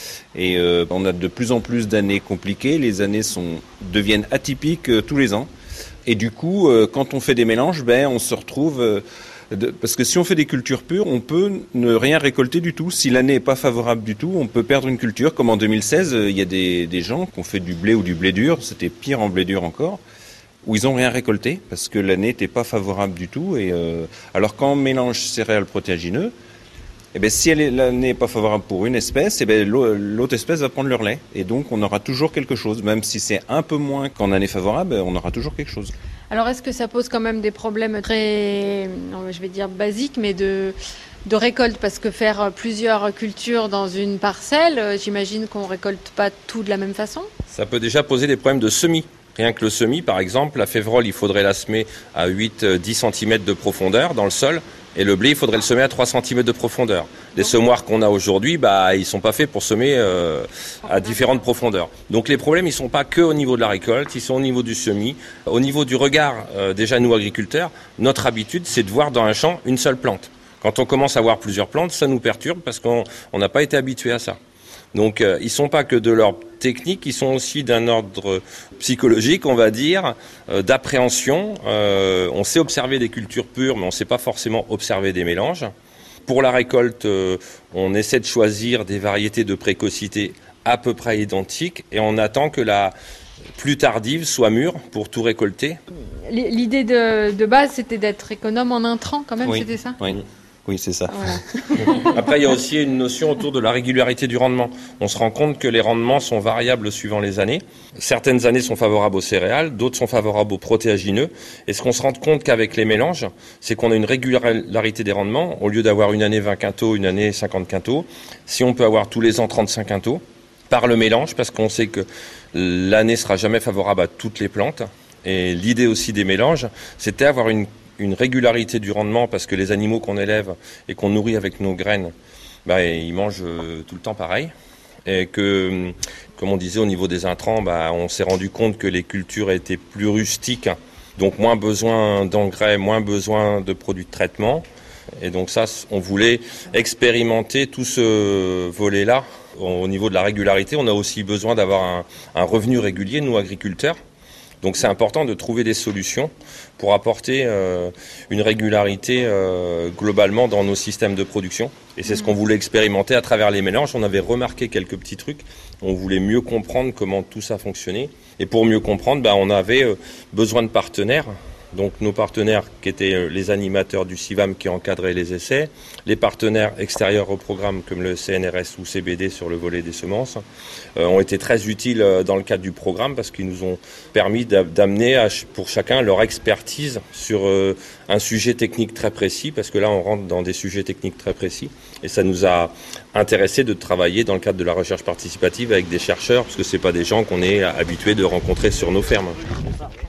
Et euh, on a de plus en plus d'années compliquées. Les années sont, deviennent atypiques euh, tous les ans. Et du coup, euh, quand on fait des mélanges, ben, on se retrouve... Euh, de, parce que si on fait des cultures pures, on peut ne rien récolter du tout. Si l'année n'est pas favorable du tout, on peut perdre une culture. Comme en deux mille seize, il euh, y a des, des gens qui ont fait du blé ou du blé dur. C'était pire en blé dur encore. Où ils n'ont rien récolté parce que l'année n'était pas favorable du tout. Et euh, alors quand on mélange céréales protéagineux, eh ben, si l'année n'est pas favorable pour une espèce, eh ben, l'autre espèce va prendre le relais. Et donc on aura toujours quelque chose. Même si c'est un peu moins qu'en année favorable, on aura toujours quelque chose. Alors est-ce que ça pose quand même des problèmes très, non, je vais dire basiques, mais de, de récolte? Parce que faire plusieurs cultures dans une parcelle, j'imagine qu'on ne récolte pas tout de la même façon? Ça peut déjà poser des problèmes de semis. Rien que le semis, par exemple, la févrole, il faudrait la semer à huit à dix centimètres de profondeur dans le sol. Et le blé, il faudrait le semer à trois centimètres de profondeur. Les semoirs qu'on a aujourd'hui, bah, ils sont pas faits pour semer euh, à différentes profondeurs. Donc les problèmes, ils sont pas que au niveau de la récolte, ils sont au niveau du semis. Au niveau du regard, euh, déjà nous agriculteurs, notre habitude, c'est de voir dans un champ une seule plante. Quand on commence à voir plusieurs plantes, ça nous perturbe parce qu'on n'a pas été habitué à ça. Donc euh, ils sont pas que de leur technique, ils sont aussi d'un ordre psychologique, on va dire, euh, d'appréhension. Euh, on sait observer des cultures pures, mais on ne sait pas forcément observer des mélanges. Pour la récolte, euh, on essaie de choisir des variétés de précocité à peu près identiques et on attend que la plus tardive soit mûre pour tout récolter. L'idée de, de base, c'était d'être économe en intrants quand même, oui. C'était ça? Oui. Oui, c'est ça. Voilà. Après, il y a aussi une notion autour de la régularité du rendement. On se rend compte que les rendements sont variables suivant les années. Certaines années sont favorables aux céréales, d'autres sont favorables aux protéagineux. Et ce qu'on se rend compte qu'avec les mélanges, c'est qu'on a une régularité des rendements. Au lieu d'avoir une année vingt quintaux, une année cinquante quintaux, si on peut avoir tous les ans trente-cinq quintaux, par le mélange, parce qu'on sait que l'année sera jamais favorable à toutes les plantes. Et l'idée aussi des mélanges, c'était avoir une une régularité du rendement parce que les animaux qu'on élève et qu'on nourrit avec nos graines, bah, ils mangent tout le temps pareil. Et que, comme on disait au niveau des intrants, bah, on s'est rendu compte que les cultures étaient plus rustiques, donc moins besoin d'engrais, moins besoin de produits de traitement. Et donc ça, on voulait expérimenter tout ce volet-là. Au niveau de la régularité, on a aussi besoin d'avoir un, un revenu régulier, nous agriculteurs. Donc c'est important de trouver des solutions pour apporter euh, une régularité euh, globalement dans nos systèmes de production. Et c'est ce qu'on voulait expérimenter à travers les mélanges. On avait remarqué quelques petits trucs. On voulait mieux comprendre comment tout ça fonctionnait. Et pour mieux comprendre, bah, on avait euh, besoin de partenaires. Donc nos partenaires qui étaient les animateurs du CIVAM qui encadraient les essais, les partenaires extérieurs au programme comme le C N R S ou C B D sur le volet des semences, euh, ont été très utiles dans le cadre du programme parce qu'ils nous ont permis d'amener à, pour chacun leur expertise sur euh, un sujet technique très précis, parce que là on rentre dans des sujets techniques très précis et ça nous a intéressé de travailler dans le cadre de la recherche participative avec des chercheurs, parce que c'est pas des gens qu'on est habitués de rencontrer sur nos fermes.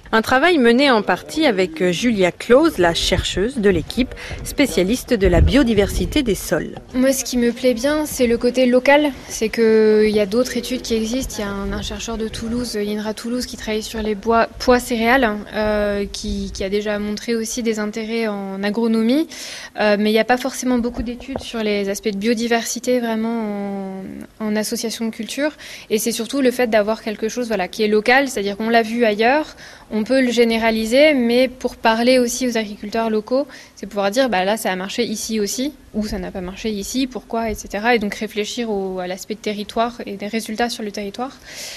Un travail mené en partie avec Julia Claus, la chercheuse de l'équipe, spécialiste de la biodiversité des sols. Moi, ce qui me plaît bien, c'est le côté local. C'est qu'il y a d'autres études qui existent. Il y a un, un chercheur de Toulouse, l'I N R A Toulouse, qui travaille sur les bois, pois céréales, euh, qui, qui a déjà montré aussi des intérêts en agronomie. Euh, mais il n'y a pas forcément beaucoup d'études sur les aspects de biodiversité vraiment en, en association de culture. Et c'est surtout le fait d'avoir quelque chose voilà, qui est local, c'est-à-dire qu'on l'a vu ailleurs. On peut le généraliser, mais pour parler aussi aux agriculteurs locaux, c'est pouvoir dire bah là ça a marché ici aussi, ou ça n'a pas marché ici, pourquoi, et cetera. Et donc réfléchir au, à l'aspect de territoire et des résultats sur le territoire.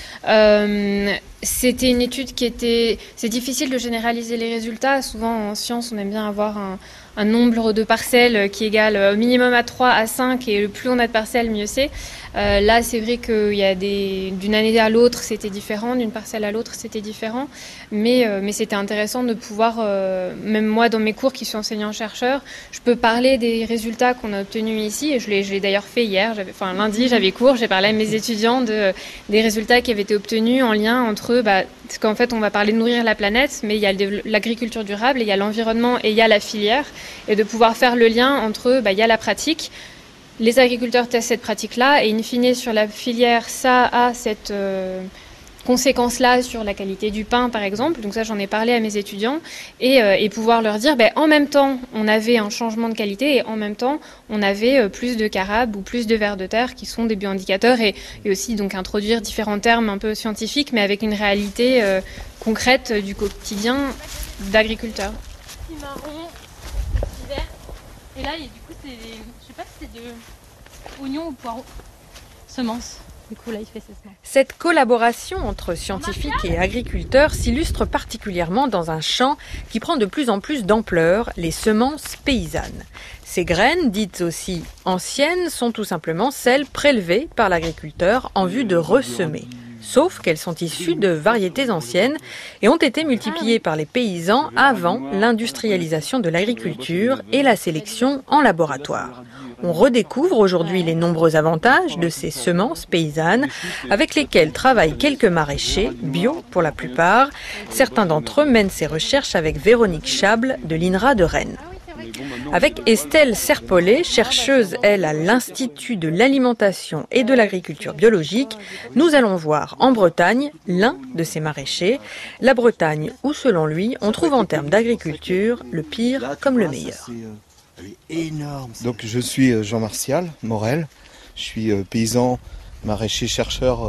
Euh, c'était une étude qui était... C'est difficile de généraliser les résultats. Souvent en sciences, on aime bien avoir un, un nombre de parcelles qui égale au minimum à trois, à cinq, et plus on a de parcelles, mieux c'est. Euh, là, c'est vrai qu'il y a des... d'une année à l'autre, c'était différent, d'une parcelle à l'autre, c'était différent. Mais, euh, mais c'était intéressant de pouvoir, euh, même moi dans mes cours qui suis enseignant-chercheur, je peux parler des résultats qu'on a obtenus ici, et je l'ai, je l'ai d'ailleurs fait hier, j'avais, enfin lundi j'avais cours, j'ai parlé à mes étudiants de, des résultats qui avaient été obtenus en lien entre, bah, parce qu'en fait on va parler de nourrir la planète, mais il y a le, l'agriculture durable, et il y a l'environnement et il y a la filière, et de pouvoir faire le lien entre, bah, il y a la pratique, les agriculteurs testent cette pratique-là, et in fine sur la filière, ça a cette... Euh, conséquences-là sur la qualité du pain, par exemple. Donc ça, j'en ai parlé à mes étudiants. Et, euh, et pouvoir leur dire, ben, en même temps, on avait un changement de qualité et en même temps, on avait euh, plus de carabes ou plus de vers de terre qui sont des bioindicateurs et, et aussi donc introduire différents termes un peu scientifiques, mais avec une réalité euh, concrète du quotidien d'agriculteurs. Petit marron, petit vert. Et là, et du coup, c'est, je sais pas si c'est de oignon ou poireau. Semences. Du coup, là, il fait ses semences. Cette collaboration entre scientifiques et agriculteurs s'illustre particulièrement dans un champ qui prend de plus en plus d'ampleur, les semences paysannes. Ces graines, dites aussi anciennes, sont tout simplement celles prélevées par l'agriculteur en vue de ressemer. Sauf qu'elles sont issues de variétés anciennes et ont été multipliées par les paysans avant l'industrialisation de l'agriculture et la sélection en laboratoire. On redécouvre aujourd'hui les nombreux avantages de ces semences paysannes avec lesquelles travaillent quelques maraîchers, bio pour la plupart. Certains d'entre eux mènent ces recherches avec Véronique Chable de l'I N R A de Rennes. Avec Estelle Serpollet, chercheuse, elle, à l'Institut de l'alimentation et de l'agriculture biologique, nous allons voir en Bretagne l'un de ces maraîchers. La Bretagne où, selon lui, on trouve en termes d'agriculture le pire comme le meilleur. Énorme. Donc je suis Jean Martial Morel, je suis paysan, maraîcher, chercheur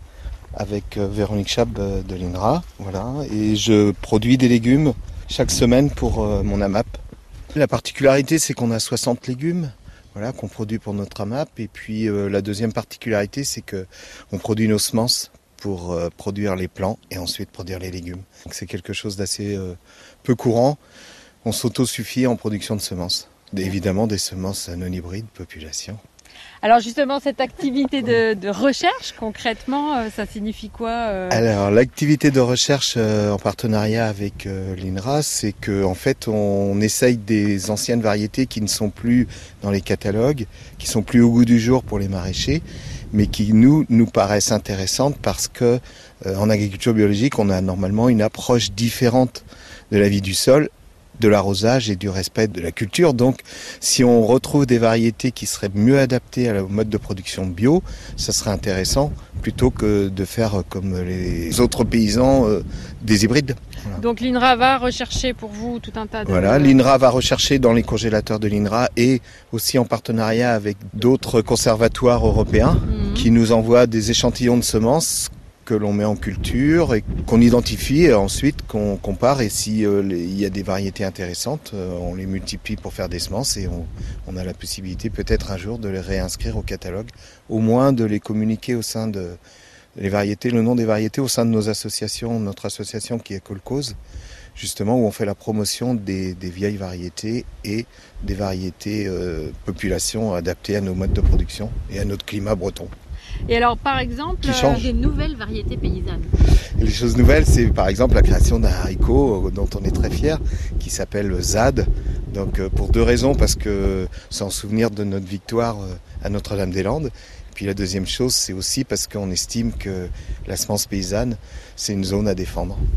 avec Véronique Chab de l'I N R A, voilà, et je produis des légumes chaque semaine pour mon AMAP. La particularité, c'est qu'on a soixante légumes, voilà, qu'on produit pour notre AMAP, et puis euh, la deuxième particularité, c'est que on produit nos semences pour euh, produire les plants et ensuite produire les légumes. Donc c'est quelque chose d'assez euh, peu courant. On s'autosuffit en production de semences. Évidemment, des semences non hybrides, population. Alors justement, cette activité de, de recherche, concrètement, euh, ça signifie quoi euh... Alors l'activité de recherche euh, en partenariat avec euh, l'I N R A, c'est qu'en en fait, on essaye des anciennes variétés qui ne sont plus dans les catalogues, qui sont plus au goût du jour pour les maraîchers, mais qui nous, nous paraissent intéressantes parce que euh, en agriculture biologique, on a normalement une approche différente de la vie du sol, de l'arrosage et du respect de la culture. Donc si on retrouve des variétés qui seraient mieux adaptées au mode de production bio, ça serait intéressant plutôt que de faire comme les autres paysans euh, des hybrides. Voilà. Donc l'I N R A va rechercher pour vous tout un tas de... Voilà, l'I N R A va rechercher dans les congélateurs de l'I N R A et aussi en partenariat avec d'autres conservatoires européens mmh. qui nous envoient des échantillons de semences que l'on met en culture et qu'on identifie et ensuite qu'on compare, et si euh, il y a des variétés intéressantes, euh, on les multiplie pour faire des semences et on, on a la possibilité peut-être un jour de les réinscrire au catalogue, au moins de les communiquer au sein de les variétés, le nom des variétés au sein de nos associations, notre association qui est Colcause, justement où on fait la promotion des, des vieilles variétés et des variétés euh, populations adaptées à nos modes de production et à notre climat breton. Et alors, par exemple, euh, des nouvelles variétés paysannes. Les choses nouvelles, c'est par exemple la création d'un haricot dont on est très fier, qui s'appelle ZAD. Donc pour deux raisons, parce que c'est en souvenir de notre victoire à Notre-Dame-des-Landes. Puis la deuxième chose, c'est aussi parce qu'on estime que la semence paysanne, c'est une zone à défendre.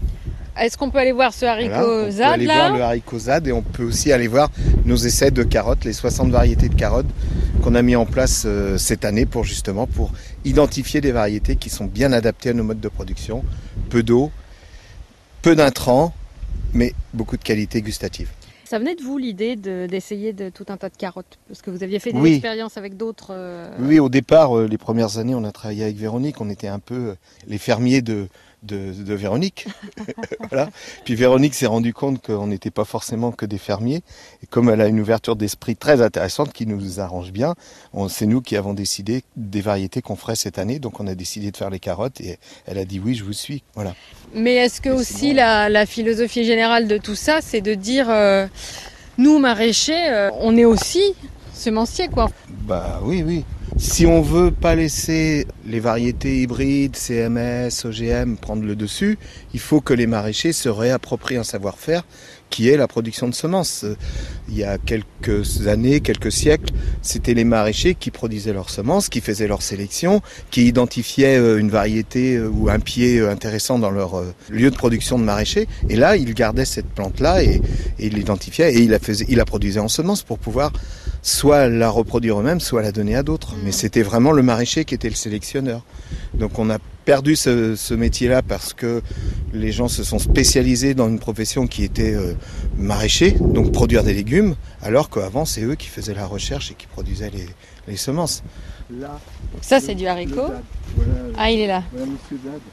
Est-ce qu'on peut aller voir ce haricot voilà, ZAD on peut aller là voir le haricot ZAD et on peut aussi aller voir nos essais de carottes, les soixante variétés de carottes qu'on a mis en place euh, cette année pour justement pour identifier des variétés qui sont bien adaptées à nos modes de production. Peu d'eau, peu d'intrants, mais beaucoup de qualité gustative. Ça venait de vous l'idée de, d'essayer de tout un tas de carottes? Parce que vous aviez fait des oui. expériences avec d'autres... Euh... Oui, au départ, euh, les premières années, on a travaillé avec Véronique. On était un peu euh, les fermiers de, de, de Véronique. Voilà. Puis Véronique s'est rendue compte qu'on n'était pas forcément que des fermiers. Et comme elle a une ouverture d'esprit très intéressante qui nous arrange bien, on, c'est nous qui avons décidé des variétés qu'on ferait cette année. Donc on a décidé de faire les carottes et elle a dit oui, je vous suis. Voilà. Mais est-ce que et aussi la, la philosophie générale de tout ça, c'est de dire, euh, nous maraîchers, euh, on est aussi semenciers, quoi. Bah oui, oui. Si on veut pas laisser les variétés hybrides, C M S, O G M prendre le dessus, il faut que les maraîchers se réapproprient un savoir-faire qui est la production de semences. Il y a quelques années, quelques siècles, c'était les maraîchers qui produisaient leurs semences, qui faisaient leur sélection, qui identifiaient une variété ou un pied intéressant dans leur lieu de production de maraîchers. Et là, ils gardaient cette plante-là et, et ils l'identifiaient et ils la, faisaient, ils la produisaient en semences pour pouvoir soit la reproduire eux-mêmes, soit la donner à d'autres. Mais c'était vraiment le maraîcher qui était le sélectionneur. Donc on a perdu ce, ce métier-là parce que les gens se sont spécialisés dans une profession qui était euh, maraîcher, donc produire des légumes, alors qu'avant c'est eux qui faisaient la recherche et qui produisaient les, les semences. Là, ça c'est du haricot. Voilà, ah il est là. Voilà Monsieur Zad.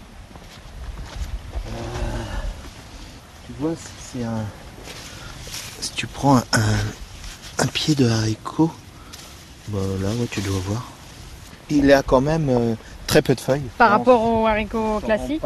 Euh, tu vois, c'est un. Si tu prends un, un, un pied de haricot, bah là ouais, tu dois voir. Il a quand même euh, très peu de feuilles. Par non, rapport au haricot classique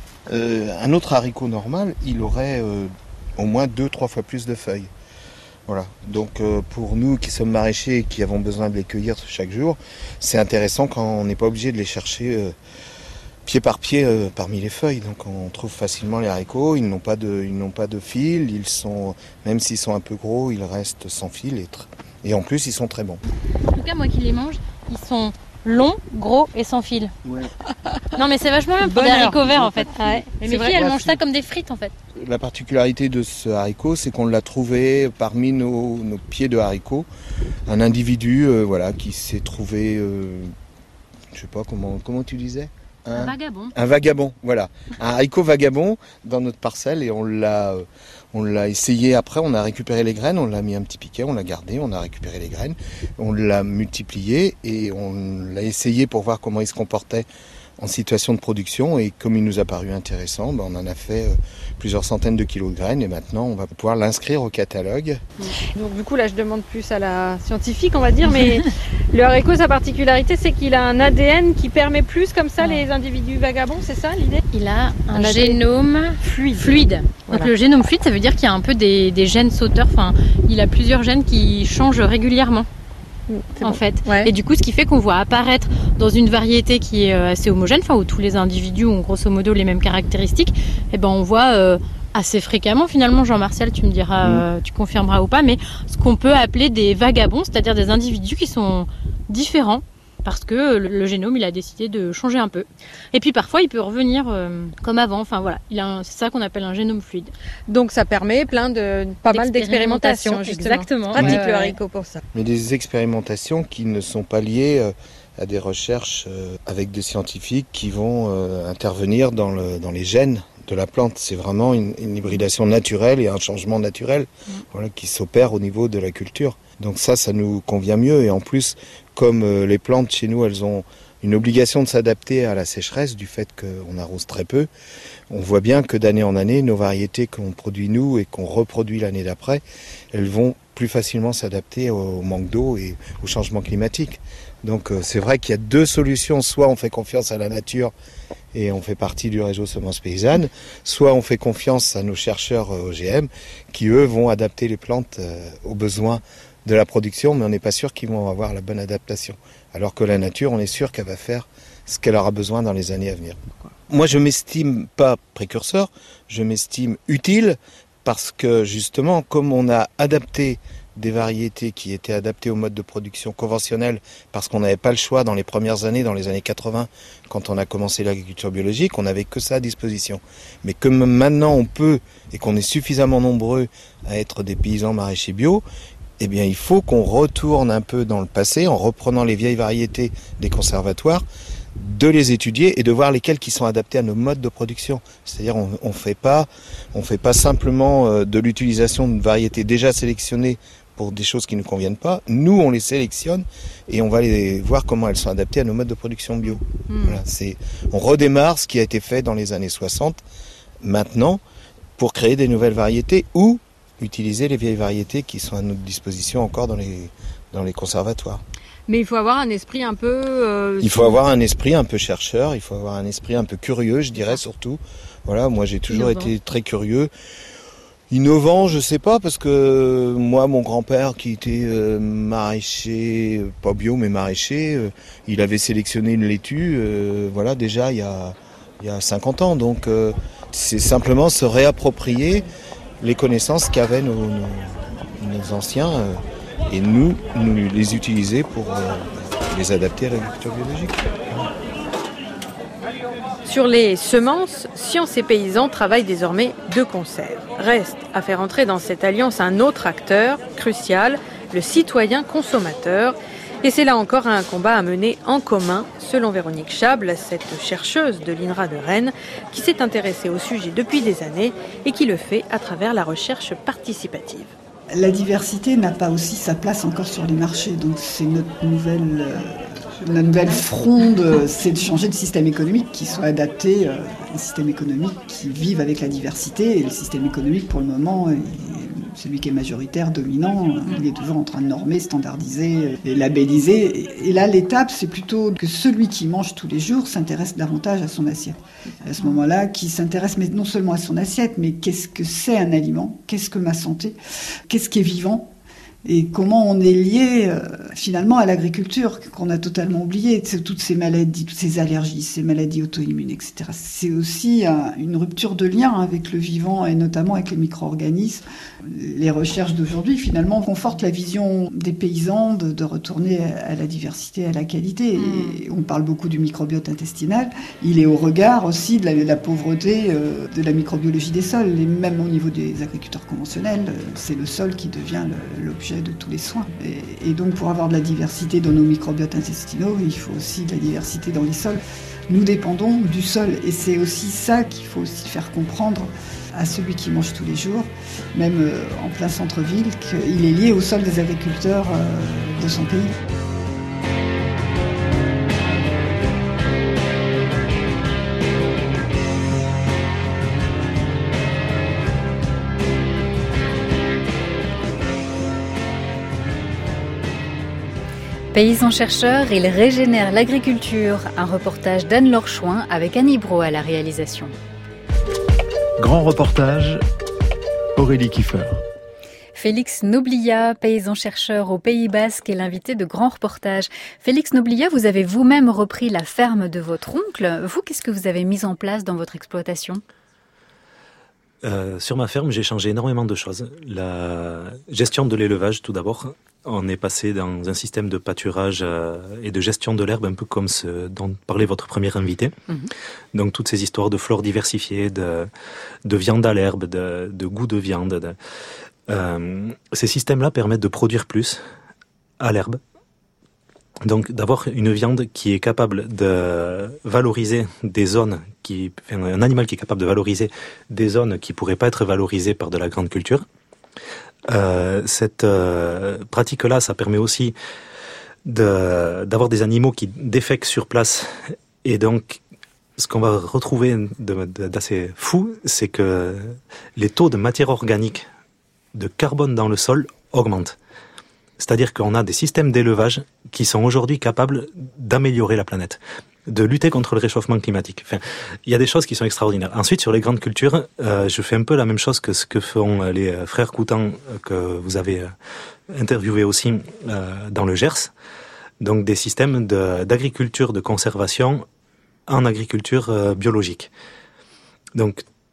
euh, Un autre haricot normal, il aurait euh, au moins deux, trois fois plus de feuilles. Voilà. Donc euh, pour nous qui sommes maraîchers et qui avons besoin de les cueillir chaque jour, c'est intéressant quand on n'est pas obligé de les chercher euh, pied par pied euh, parmi les feuilles. Donc on trouve facilement les haricots, ils n'ont pas de, ils n'ont pas de fil, ils sont, même s'ils sont un peu gros, ils restent sans fil et, tr- et en plus ils sont très bons. En tout cas moi qui les mange, ils sont long, gros et sans fil. Ouais. Non mais c'est vachement bien pour des haricots verts en fait. Ah ouais. Et mes filles elles mangent ça comme des frites en fait. La particularité de ce haricot, c'est qu'on l'a trouvé parmi nos, nos pieds de haricots. Un individu euh, voilà, qui s'est trouvé, euh, je sais pas comment, comment tu disais un, un vagabond. Un vagabond, voilà. Un haricot vagabond dans notre parcelle et on l'a... Euh, On l'a essayé après, on a récupéré les graines, on l'a mis un petit piquet, on l'a gardé, on a récupéré les graines, on l'a multiplié et on l'a essayé pour voir comment il se comportait en situation de production. Et comme il nous a paru intéressant, ben on en a fait plusieurs centaines de kilos de graines et maintenant on va pouvoir l'inscrire au catalogue. Donc du coup là je demande plus à la scientifique on va dire, mais le haricot sa particularité c'est qu'il a un A D N qui permet plus comme ça les individus vagabonds, c'est ça l'idée? Il a un, un génome fluide. fluide. Voilà. Donc le génome fluide ça veut dire qu'il y a un peu des, des gènes sauteurs, enfin il a plusieurs gènes qui changent régulièrement. C'est en bon. fait. Ouais. Et du coup, ce qui fait qu'on voit apparaître dans une variété qui est assez homogène, enfin où tous les individus ont grosso modo les mêmes caractéristiques, et ben on voit euh, assez fréquemment finalement, Jean-Martial, tu me diras, mmh. euh, tu confirmeras ou pas, mais ce qu'on peut appeler des vagabonds, c'est-à-dire des individus qui sont différents parce que le, le génome il a décidé de changer un peu. Et puis parfois il peut revenir euh, comme avant. Enfin voilà, il a un, c'est ça qu'on appelle un génome fluide. Donc ça permet plein de pas mal d'expérimentations. Exactement. Pratique ouais, le haricot pour ça. Mais des expérimentations qui ne sont pas liées euh, à des recherches euh, avec des scientifiques qui vont euh, intervenir dans, le, dans les gènes de la plante. C'est vraiment une, une hybridation naturelle et un changement naturel mmh. voilà, qui s'opère au niveau de la culture. Donc ça, ça nous convient mieux. Et en plus, comme euh, les plantes chez nous, elles ont une obligation de s'adapter à la sécheresse du fait qu'on arrose très peu, on voit bien que d'année en année, nos variétés qu'on produit nous et qu'on reproduit l'année d'après, elles vont plus facilement s'adapter au manque d'eau et au changement climatique. Donc euh, c'est vrai qu'il y a deux solutions. Soit on fait confiance à la nature et on fait partie du réseau Semences Paysannes, soit on fait confiance à nos chercheurs O G M qui, eux, vont adapter les plantes euh, aux besoins de la production, mais on n'est pas sûr qu'ils vont avoir la bonne adaptation. Alors que la nature, on est sûr qu'elle va faire ce qu'elle aura besoin dans les années à venir. Moi, je m'estime pas précurseur, je m'estime utile parce que justement, comme on a adapté des variétés qui étaient adaptées au mode de production conventionnel parce qu'on n'avait pas le choix dans les premières années, dans les années quatre-vingts, quand on a commencé l'agriculture biologique, on n'avait que ça à disposition. Mais comme maintenant on peut et qu'on est suffisamment nombreux à être des paysans maraîchers bio, eh bien il faut qu'on retourne un peu dans le passé en reprenant les vieilles variétés des conservatoires, de les étudier et de voir lesquelles qui sont adaptées à nos modes de production. C'est-à-dire on on fait pas on fait pas simplement de l'utilisation de variétés déjà sélectionnées pour des choses qui ne nous conviennent pas. Nous, on les sélectionne et on va les voir comment elles sont adaptées à nos modes de production bio. Mmh. Voilà, c'est, on redémarre ce qui a été fait dans les années soixante, maintenant, pour créer des nouvelles variétés ou utiliser les vieilles variétés qui sont à notre disposition encore dans les, dans les conservatoires. Mais il faut avoir un esprit un peu... Euh, il faut avoir un esprit un peu chercheur, il faut avoir un esprit un peu curieux, je dirais surtout. Voilà, moi j'ai toujours Innovant. été très curieux. Innovant, je sais pas, parce que moi, mon grand-père qui était euh, maraîcher, pas bio mais maraîcher, euh, il avait sélectionné une laitue, euh, voilà, déjà il y a, il y a cinquante ans. Donc euh, c'est simplement se réapproprier les connaissances qu'avaient nos, nos, nos anciens euh, et nous, nous les utiliser pour euh, les adapter à l'agriculture biologique. Sur les semences, Sciences et Paysans travaillent désormais de concert. Reste à faire entrer dans cette alliance un autre acteur crucial, le citoyen consommateur. Et c'est là encore un combat à mener en commun, selon Véronique Chable, cette chercheuse de l'I N R A de Rennes, qui s'est intéressée au sujet depuis des années et qui le fait à travers la recherche participative. La diversité n'a pas aussi sa place encore sur les marchés, donc c'est notre nouvelle... Euh... La nouvelle fronde, c'est de changer de système économique qui soit adapté à un système économique qui vive avec la diversité. Et le système économique, pour le moment, celui qui est majoritaire, dominant, il est toujours en train de normer, standardiser et labelliser. Et là, l'étape, c'est plutôt que celui qui mange tous les jours s'intéresse davantage à son assiette. À ce moment-là, qui s'intéresse mais non seulement à son assiette, mais qu'est-ce que c'est un aliment, qu'est-ce que ma santé, qu'est-ce qui est vivant. Et comment on est lié euh, finalement à l'agriculture, qu'on a totalement oublié, toutes ces maladies, toutes ces allergies, ces maladies auto-immunes, et cetera. C'est aussi un, une rupture de lien avec le vivant et notamment avec les micro-organismes. Les recherches d'aujourd'hui finalement confortent la vision des paysans de, de retourner à la diversité, à la qualité. Et on parle beaucoup du microbiote intestinal. Il est au regard aussi de la, de la pauvreté euh, de la microbiologie des sols. Et même au niveau des agriculteurs conventionnels, c'est le sol qui devient le, l'objet de tous les soins. Et, et donc pour avoir de la diversité dans nos microbiotes intestinaux, il faut aussi de la diversité dans les sols. Nous dépendons du sol et c'est aussi ça qu'il faut aussi faire comprendre à celui qui mange tous les jours, même euh, en plein centre-ville, qu'il est lié au sol des agriculteurs euh, de son pays. Paysans chercheurs, ils régénèrent l'agriculture. Un reportage d'Anne-Laure Chouin avec Annie Brault à la réalisation. Grand reportage, Aurélie Kiefer. Félix Noblia, paysan chercheur au Pays Basque, est l'invité de Grand Reportage. Félix Noblia, vous avez vous-même repris la ferme de votre oncle. Vous, qu'est-ce que vous avez mis en place dans votre exploitation ? Euh, sur ma ferme, j'ai changé énormément de choses. La gestion de l'élevage, tout d'abord. On est passé dans un système de pâturage euh, et de gestion de l'herbe, un peu comme ce dont parlait votre premier invité. Mmh. Donc toutes ces histoires de flores diversifiées, de, de viande à l'herbe, de, de goût de viande. De, euh, ces systèmes-là permettent de produire plus à l'herbe. Donc d'avoir une viande qui est capable de valoriser des zones, qui, enfin, un animal qui est capable de valoriser des zones qui pourraient pas être valorisées par de la grande culture. Euh, cette euh, pratique-là, ça permet aussi de, d'avoir des animaux qui défèquent sur place. Et donc, ce qu'on va retrouver de, de, d'assez fou, c'est que les taux de matière organique, de carbone dans le sol augmentent. C'est-à-dire qu'on a des systèmes d'élevage qui sont aujourd'hui capables d'améliorer la planète, de lutter contre le réchauffement climatique. Enfin, il y a des choses qui sont extraordinaires. Ensuite, sur les grandes cultures, euh, je fais un peu la même chose que ce que font les frères Coutan, que vous avez interviewé aussi euh, dans le Gers. Donc des systèmes de, d'agriculture de conservation en agriculture euh, biologique. Donc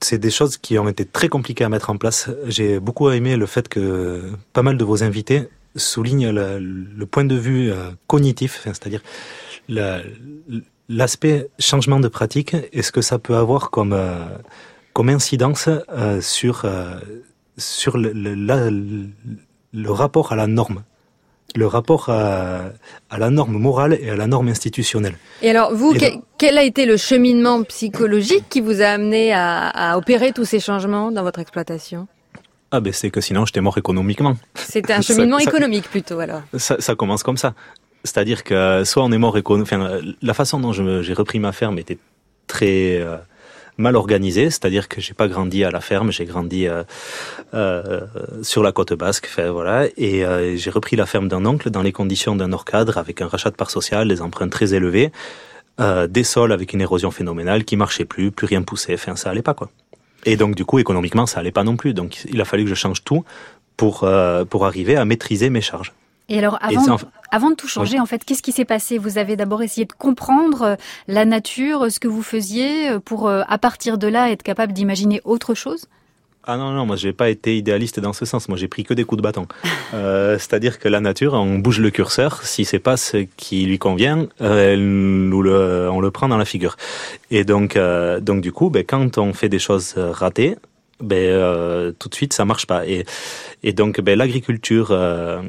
c'est des choses qui ont été très compliquées à mettre en place. J'ai beaucoup aimé le fait que pas mal de vos invités soulignent le, le point de vue euh, cognitif, c'est-à-dire la, l'aspect changement de pratique et ce que ça peut avoir comme, euh, comme incidence euh, sur, euh, sur le, le, la, le rapport à la norme. Le rapport à, à la norme morale et à la norme institutionnelle. Et alors, vous, et que, donc, quel a été le cheminement psychologique qui vous a amené à, à opérer tous ces changements dans votre exploitation ? Ah ben c'est que sinon j'étais mort économiquement. C'était un cheminement ça, économique plutôt alors. Ça, ça commence comme ça. C'est-à-dire que soit on est mort économiquement... Enfin, la façon dont je, j'ai repris ma ferme était très... Euh, mal organisé, c'est-à-dire que j'ai pas grandi à la ferme, j'ai grandi euh, euh, sur la côte basque, enfin, voilà, et euh, j'ai repris la ferme d'un oncle dans les conditions d'un hors-cadre, avec un rachat de parts sociales, des emprunts très élevés, euh, des sols avec une érosion phénoménale qui marchait plus, plus rien poussait, enfin ça allait pas quoi. Et donc du coup économiquement ça allait pas non plus, donc il a fallu que je change tout pour euh, pour arriver à maîtriser mes charges. Et alors, avant, et ça, avant de tout changer, oui. en fait, qu'est-ce qui s'est passé ? Vous avez d'abord essayé de comprendre la nature, ce que vous faisiez, pour, à partir de là, être capable d'imaginer autre chose ? Ah non, non, moi, j'ai pas été idéaliste dans ce sens. Moi, j'ai pris que des coups de bâton. euh, c'est-à-dire que la nature, on bouge le curseur. Si c'est pas ce qui lui convient, euh, elle nous le, on le prend dans la figure. Et donc, euh, donc du coup, ben, quand on fait des choses ratées, ben, euh, tout de suite, ça marche pas. Et, et donc, ben, l'agriculture... Euh,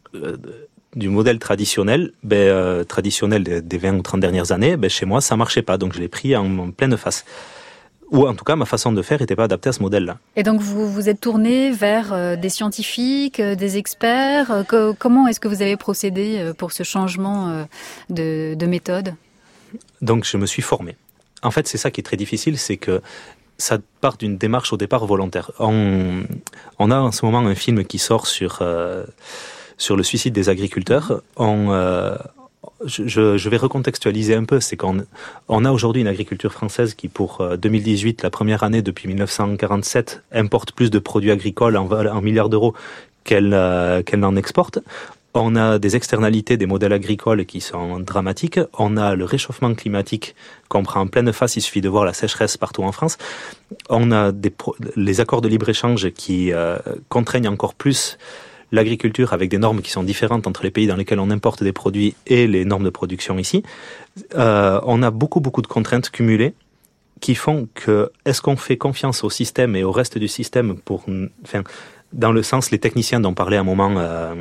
du modèle traditionnel, ben, euh, traditionnel des vingt ou trente dernières années, ben, chez moi, ça marchait pas. Donc, je l'ai pris en, en pleine face. Ou en tout cas, ma façon de faire n'était pas adaptée à ce modèle-là. Et donc, vous vous êtes tourné vers euh, des scientifiques, euh, des experts. Euh, que, comment est-ce que vous avez procédé euh, pour ce changement euh, de, de méthode ? Donc, je me suis formé. En fait, c'est ça qui est très difficile, c'est que ça part d'une démarche au départ volontaire. On, on a en ce moment un film qui sort sur... Euh, sur le suicide des agriculteurs. On, euh, je, je vais recontextualiser un peu. C'est qu'on on a aujourd'hui une agriculture française qui, pour deux mille dix-huit, la première année depuis mille neuf cent quarante-sept, importe plus de produits agricoles en, en milliards d'euros qu'elle, euh, qu'elle n'en exporte. On a des externalités des modèles agricoles qui sont dramatiques. On a le réchauffement climatique qu'on prend en pleine face. Il suffit de voir la sécheresse partout en France. On a des pro- les accords de libre-échange qui euh, contraignent encore plus l'agriculture avec des normes qui sont différentes entre les pays dans lesquels on importe des produits et les normes de production ici. Euh, on a beaucoup, beaucoup de contraintes cumulées qui font que, est-ce qu'on fait confiance au système et au reste du système pour, enfin, dans le sens, les techniciens dont parlait à un moment euh,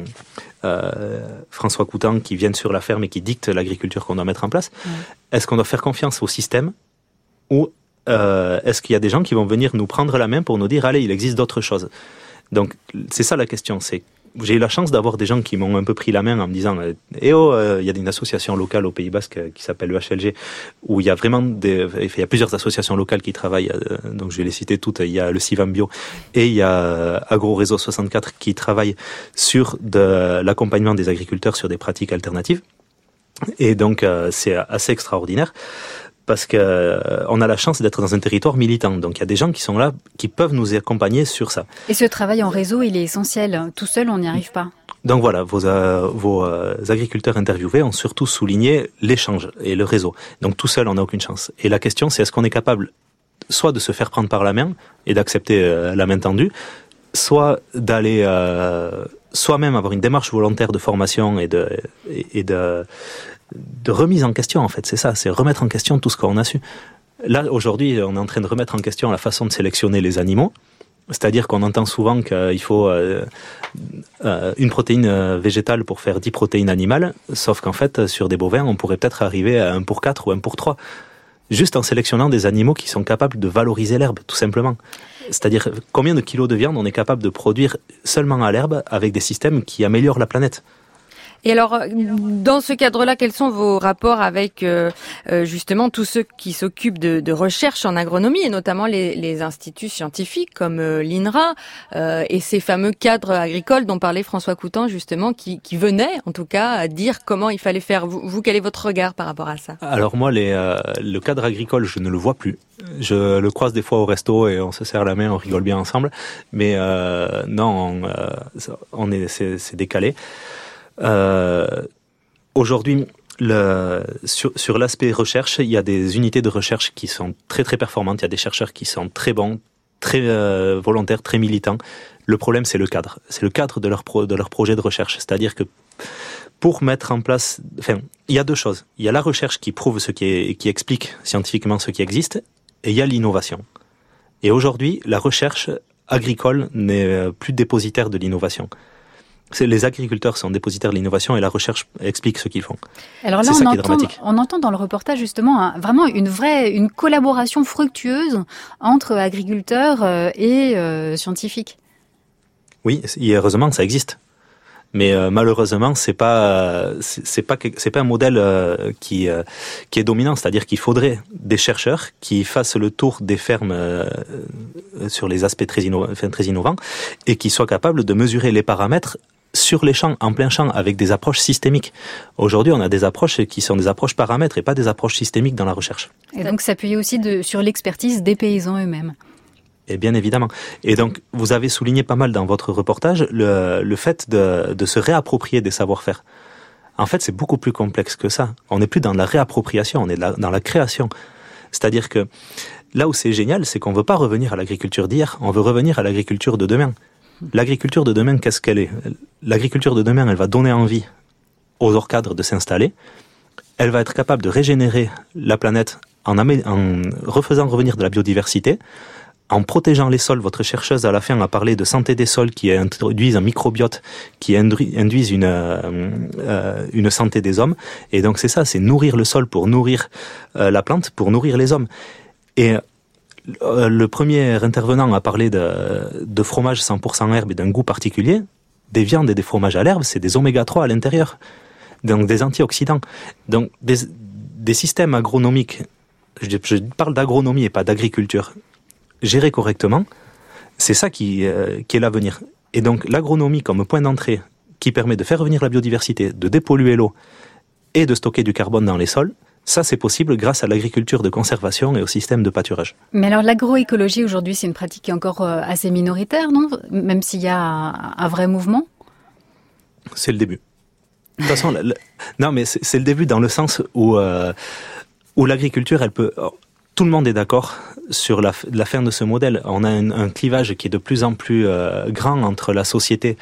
euh, François Coutan, qui viennent sur la ferme et qui dictent l'agriculture qu'on doit mettre en place, mmh. Est-ce qu'on doit faire confiance au système ou euh, est-ce qu'il y a des gens qui vont venir nous prendre la main pour nous dire, allez, il existe d'autres choses. Donc, c'est ça la question, c'est j'ai eu la chance d'avoir des gens qui m'ont un peu pris la main en me disant « Eh oh, il euh, y a une association locale au Pays Basque euh, qui s'appelle le H L G, où il y a vraiment des... Il y a plusieurs associations locales qui travaillent, euh, donc je vais les citer toutes. Il y a le Civam Bio et il y a euh, Agro Réseau soixante-quatre qui travaille sur de l'accompagnement des agriculteurs sur des pratiques alternatives. Et donc, euh, c'est assez extraordinaire. Parce que euh, on a la chance d'être dans un territoire militant. Donc il y a des gens qui sont là, qui peuvent nous accompagner sur ça. Et ce travail en réseau, il est essentiel. Tout seul, on n'y arrive pas. Donc voilà, vos, euh, vos euh, agriculteurs interviewés ont surtout souligné l'échange et le réseau. Donc tout seul, on n'a aucune chance. Et la question, c'est est-ce qu'on est capable soit de se faire prendre par la main et d'accepter euh, la main tendue, soit d'aller euh, soi-même avoir une démarche volontaire de formation et de... Et, et de de remise en question, en fait, c'est ça, c'est remettre en question tout ce qu'on a su. Là, aujourd'hui, on est en train de remettre en question la façon de sélectionner les animaux, c'est-à-dire qu'on entend souvent qu'il faut euh, euh, une protéine végétale pour faire dix protéines animales, sauf qu'en fait, sur des bovins, on pourrait peut-être arriver à un pour quatre ou un pour trois, juste en sélectionnant des animaux qui sont capables de valoriser l'herbe, tout simplement. C'est-à-dire, combien de kilos de viande on est capable de produire seulement à l'herbe avec des systèmes qui améliorent la planète ? Et alors, dans ce cadre-là, quels sont vos rapports avec euh, justement tous ceux qui s'occupent de, de recherche en agronomie, et notamment les, les instituts scientifiques comme euh, l'I N R A euh, et ces fameux cadres agricoles dont parlait François Coutan, justement, qui, qui venaient, en tout cas, à dire comment il fallait faire. Vous, vous quel est votre regard par rapport à ça ? Alors moi, les, euh, le cadre agricole, je ne le vois plus. Je le croise des fois au resto et on se serre la main, on rigole bien ensemble. Mais euh, non, on, euh, on est, c'est, c'est décalé. Euh, aujourd'hui, le, sur, sur l'aspect recherche, il y a des unités de recherche qui sont très très performantes, il y a des chercheurs qui sont très bons, très euh, volontaires, très militants. Le problème, c'est le cadre. C'est le cadre de leur, pro, de leur projet de recherche. C'est-à-dire que pour mettre en place... Enfin, il y a deux choses. Il y a la recherche qui prouve ce qui est, qui explique scientifiquement ce qui existe, et il y a l'innovation. Et aujourd'hui, la recherche agricole n'est plus dépositaire de l'innovation. C'est, les agriculteurs sont dépositaires de l'innovation et la recherche explique ce qu'ils font. Alors là, c'est on, ça entend, qui est dramatique. on entend dans le reportage justement un, vraiment une vraie une collaboration fructueuse entre agriculteurs euh, et euh, scientifiques. Oui, et heureusement ça existe. Mais euh, malheureusement, c'est pas c'est, c'est pas c'est pas un modèle euh, qui euh, qui est dominant. C'est-à-dire qu'il faudrait des chercheurs qui fassent le tour des fermes euh, sur les aspects très, inno- enfin, très innovants et qui soient capables de mesurer les paramètres sur les champs, en plein champ, avec des approches systémiques. Aujourd'hui, on a des approches qui sont des approches paramètres et pas des approches systémiques dans la recherche. Et donc s'appuyer aussi de, sur l'expertise des paysans eux-mêmes. Et bien évidemment. Et donc, vous avez souligné pas mal dans votre reportage le, le fait de, de se réapproprier des savoir-faire. En fait, c'est beaucoup plus complexe que ça. On n'est plus dans la réappropriation, on est dans la création. C'est-à-dire que là où c'est génial, c'est qu'on ne veut pas revenir à l'agriculture d'hier, on veut revenir à l'agriculture de demain. L'agriculture de demain, qu'est-ce qu'elle est ? L'agriculture de demain, elle va donner envie aux orcadres de s'installer. Elle va être capable de régénérer la planète en, amé- en refaisant revenir de la biodiversité, en protégeant les sols. Votre chercheuse à la fin a parlé de santé des sols qui induisent un microbiote, qui induisent une, euh, une santé des hommes. Et donc c'est ça, c'est nourrir le sol pour nourrir euh, la plante, pour nourrir les hommes. Et euh, le premier intervenant a parlé de, de fromage cent pour cent herbe et d'un goût particulier. Des viandes et des fromages à l'herbe, c'est des oméga trois à l'intérieur, donc des antioxydants. Donc des, des systèmes agronomiques, je, je parle d'agronomie et pas d'agriculture, gérés correctement, c'est ça qui, euh, qui est l'avenir. Et donc l'agronomie comme point d'entrée qui permet de faire revenir la biodiversité, de dépolluer l'eau et de stocker du carbone dans les sols, ça c'est possible grâce à l'agriculture de conservation et au système de pâturage. Mais alors l'agroécologie aujourd'hui c'est une pratique qui est encore assez minoritaire, non ? Même s'il y a un, un vrai mouvement ? C'est le début. De toute façon, la, la, non mais c'est, c'est le début dans le sens où, euh, où l'agriculture elle peut... Oh, tout le monde est d'accord sur la, la fin de ce modèle. On a un, un clivage qui est de plus en plus euh, grand entre la société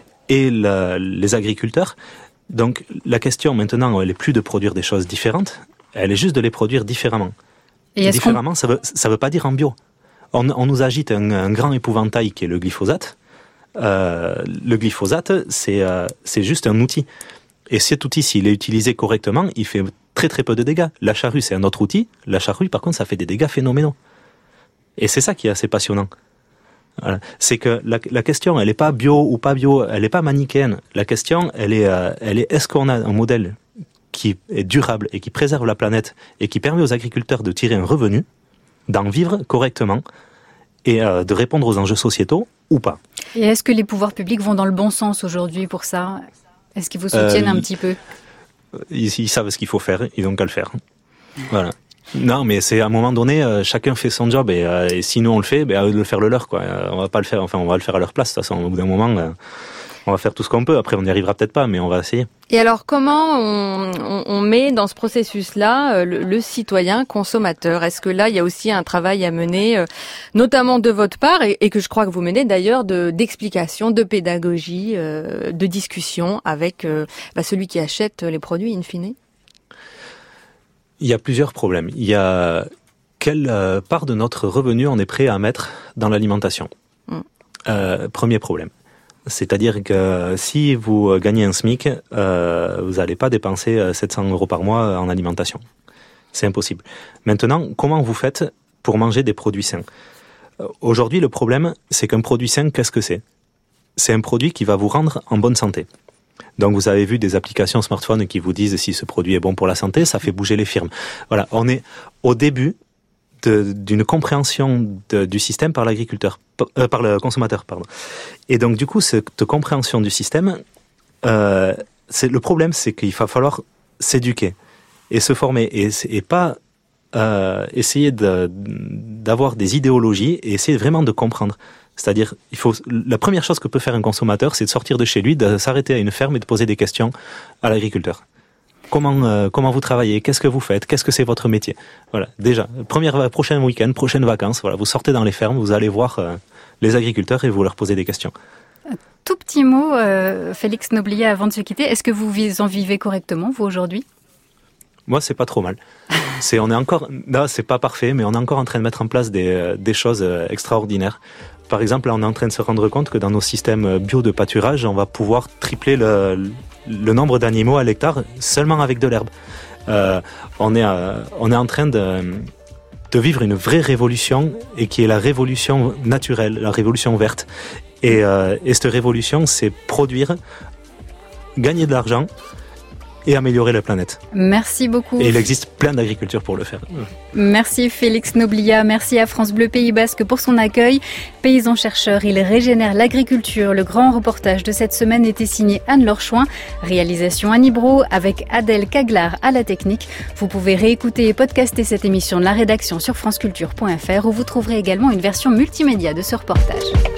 et la, les agriculteurs. Donc la question maintenant, elle n'est plus de produire des choses différentes, elle est juste de les produire différemment. Et différemment, ça veut, ça veut pas dire en bio. On, on nous agite un, un grand épouvantail qui est le glyphosate. Euh, le glyphosate, c'est, euh, c'est juste un outil. Et cet outil, s'il est utilisé correctement, il fait très très peu de dégâts. La charrue, c'est un autre outil. La charrue, par contre, ça fait des dégâts phénoménaux. Et c'est ça qui est assez passionnant. Voilà. C'est que la, la question, elle n'est pas bio ou pas bio, elle n'est pas manichéenne. La question, elle est, euh, elle est, est-ce qu'on a un modèle qui est durable et qui préserve la planète et qui permet aux agriculteurs de tirer un revenu, d'en vivre correctement et euh, de répondre aux enjeux sociétaux ou pas. Et est-ce que les pouvoirs publics vont dans le bon sens aujourd'hui pour ça ? Est-ce qu'ils vous soutiennent euh, un petit peu ? ils, ils savent ce qu'il faut faire, ils n'ont qu'à le faire. Voilà. Non, mais c'est à un moment donné, euh, chacun fait son job et, euh, et si nous on le fait, ben à eux de le faire le leur, quoi. Euh, on va pas le faire, enfin on va le faire à leur place. De toute façon, au bout d'un moment, euh, on va faire tout ce qu'on peut. Après, on n'y arrivera peut-être pas, mais on va essayer. Et alors, comment on, on, on met dans ce processus-là euh, le, le citoyen consommateur ? Est-ce que là, il y a aussi un travail à mener, euh, notamment de votre part, et, et que je crois que vous menez d'ailleurs, de, d'explication, de pédagogie, euh, de discussion avec euh, bah, celui qui achète les produits in fine ? Il y a plusieurs problèmes. Il y a quelle euh, part de notre revenu on est prêt à mettre dans l'alimentation. Mm. Euh, premier problème. C'est-à-dire que si vous gagnez un SMIC, euh, vous n'allez pas dépenser sept cents euros par mois en alimentation. C'est impossible. Maintenant, comment vous faites pour manger des produits sains ? Aujourd'hui, le problème, c'est qu'un produit sain, qu'est-ce que c'est ? C'est un produit qui va vous rendre en bonne santé. Donc vous avez vu des applications smartphones qui vous disent si ce produit est bon pour la santé, ça fait bouger les firmes. Voilà, on est au début de, d'une compréhension de, du système par l'agriculteur, euh, par le consommateur, pardon. Et donc du coup, cette compréhension du système, euh, c'est, le problème, c'est qu'il va falloir s'éduquer et se former et, et pas euh, essayer de, d'avoir des idéologies et essayer vraiment de comprendre. C'est-à-dire, il faut, la première chose que peut faire un consommateur, c'est de sortir de chez lui, de s'arrêter à une ferme et de poser des questions à l'agriculteur. comment euh, comment vous travaillez, qu'est-ce que vous faites, qu'est-ce que c'est votre métier. Voilà, déjà, première prochain week-end, prochaines vacances, voilà, vous sortez dans les fermes, vous allez voir euh, les agriculteurs et vous leur posez des questions. Un tout petit mot, euh, Félix Noblia, avant de se quitter, est-ce que vous en vivez correctement, vous, aujourd'hui ? Moi, c'est pas trop mal. C'est, on est encore, là, c'est pas parfait, mais on est encore en train de mettre en place des, des choses extraordinaires. Par exemple, là, on est en train de se rendre compte que dans nos systèmes bio de pâturage, on va pouvoir tripler le, le nombre d'animaux à l'hectare seulement avec de l'herbe. Euh, on est, euh, on est en train de, de vivre une vraie révolution et qui est la révolution naturelle, la révolution verte. Et, euh, et cette révolution, c'est produire, gagner de l'argent et améliorer la planète. Merci beaucoup. Et il existe plein d'agricultures pour le faire. Merci Félix Noblia, merci à France Bleu Pays Basque pour son accueil. Paysan chercheur, il régénère l'agriculture. Le grand reportage de cette semaine était signé Anne-Laure Chouin. Réalisation Annie Brault avec Adèle Caglar à la technique. Vous pouvez réécouter et podcaster cette émission de la rédaction sur franceculture point f r où vous trouverez également une version multimédia de ce reportage.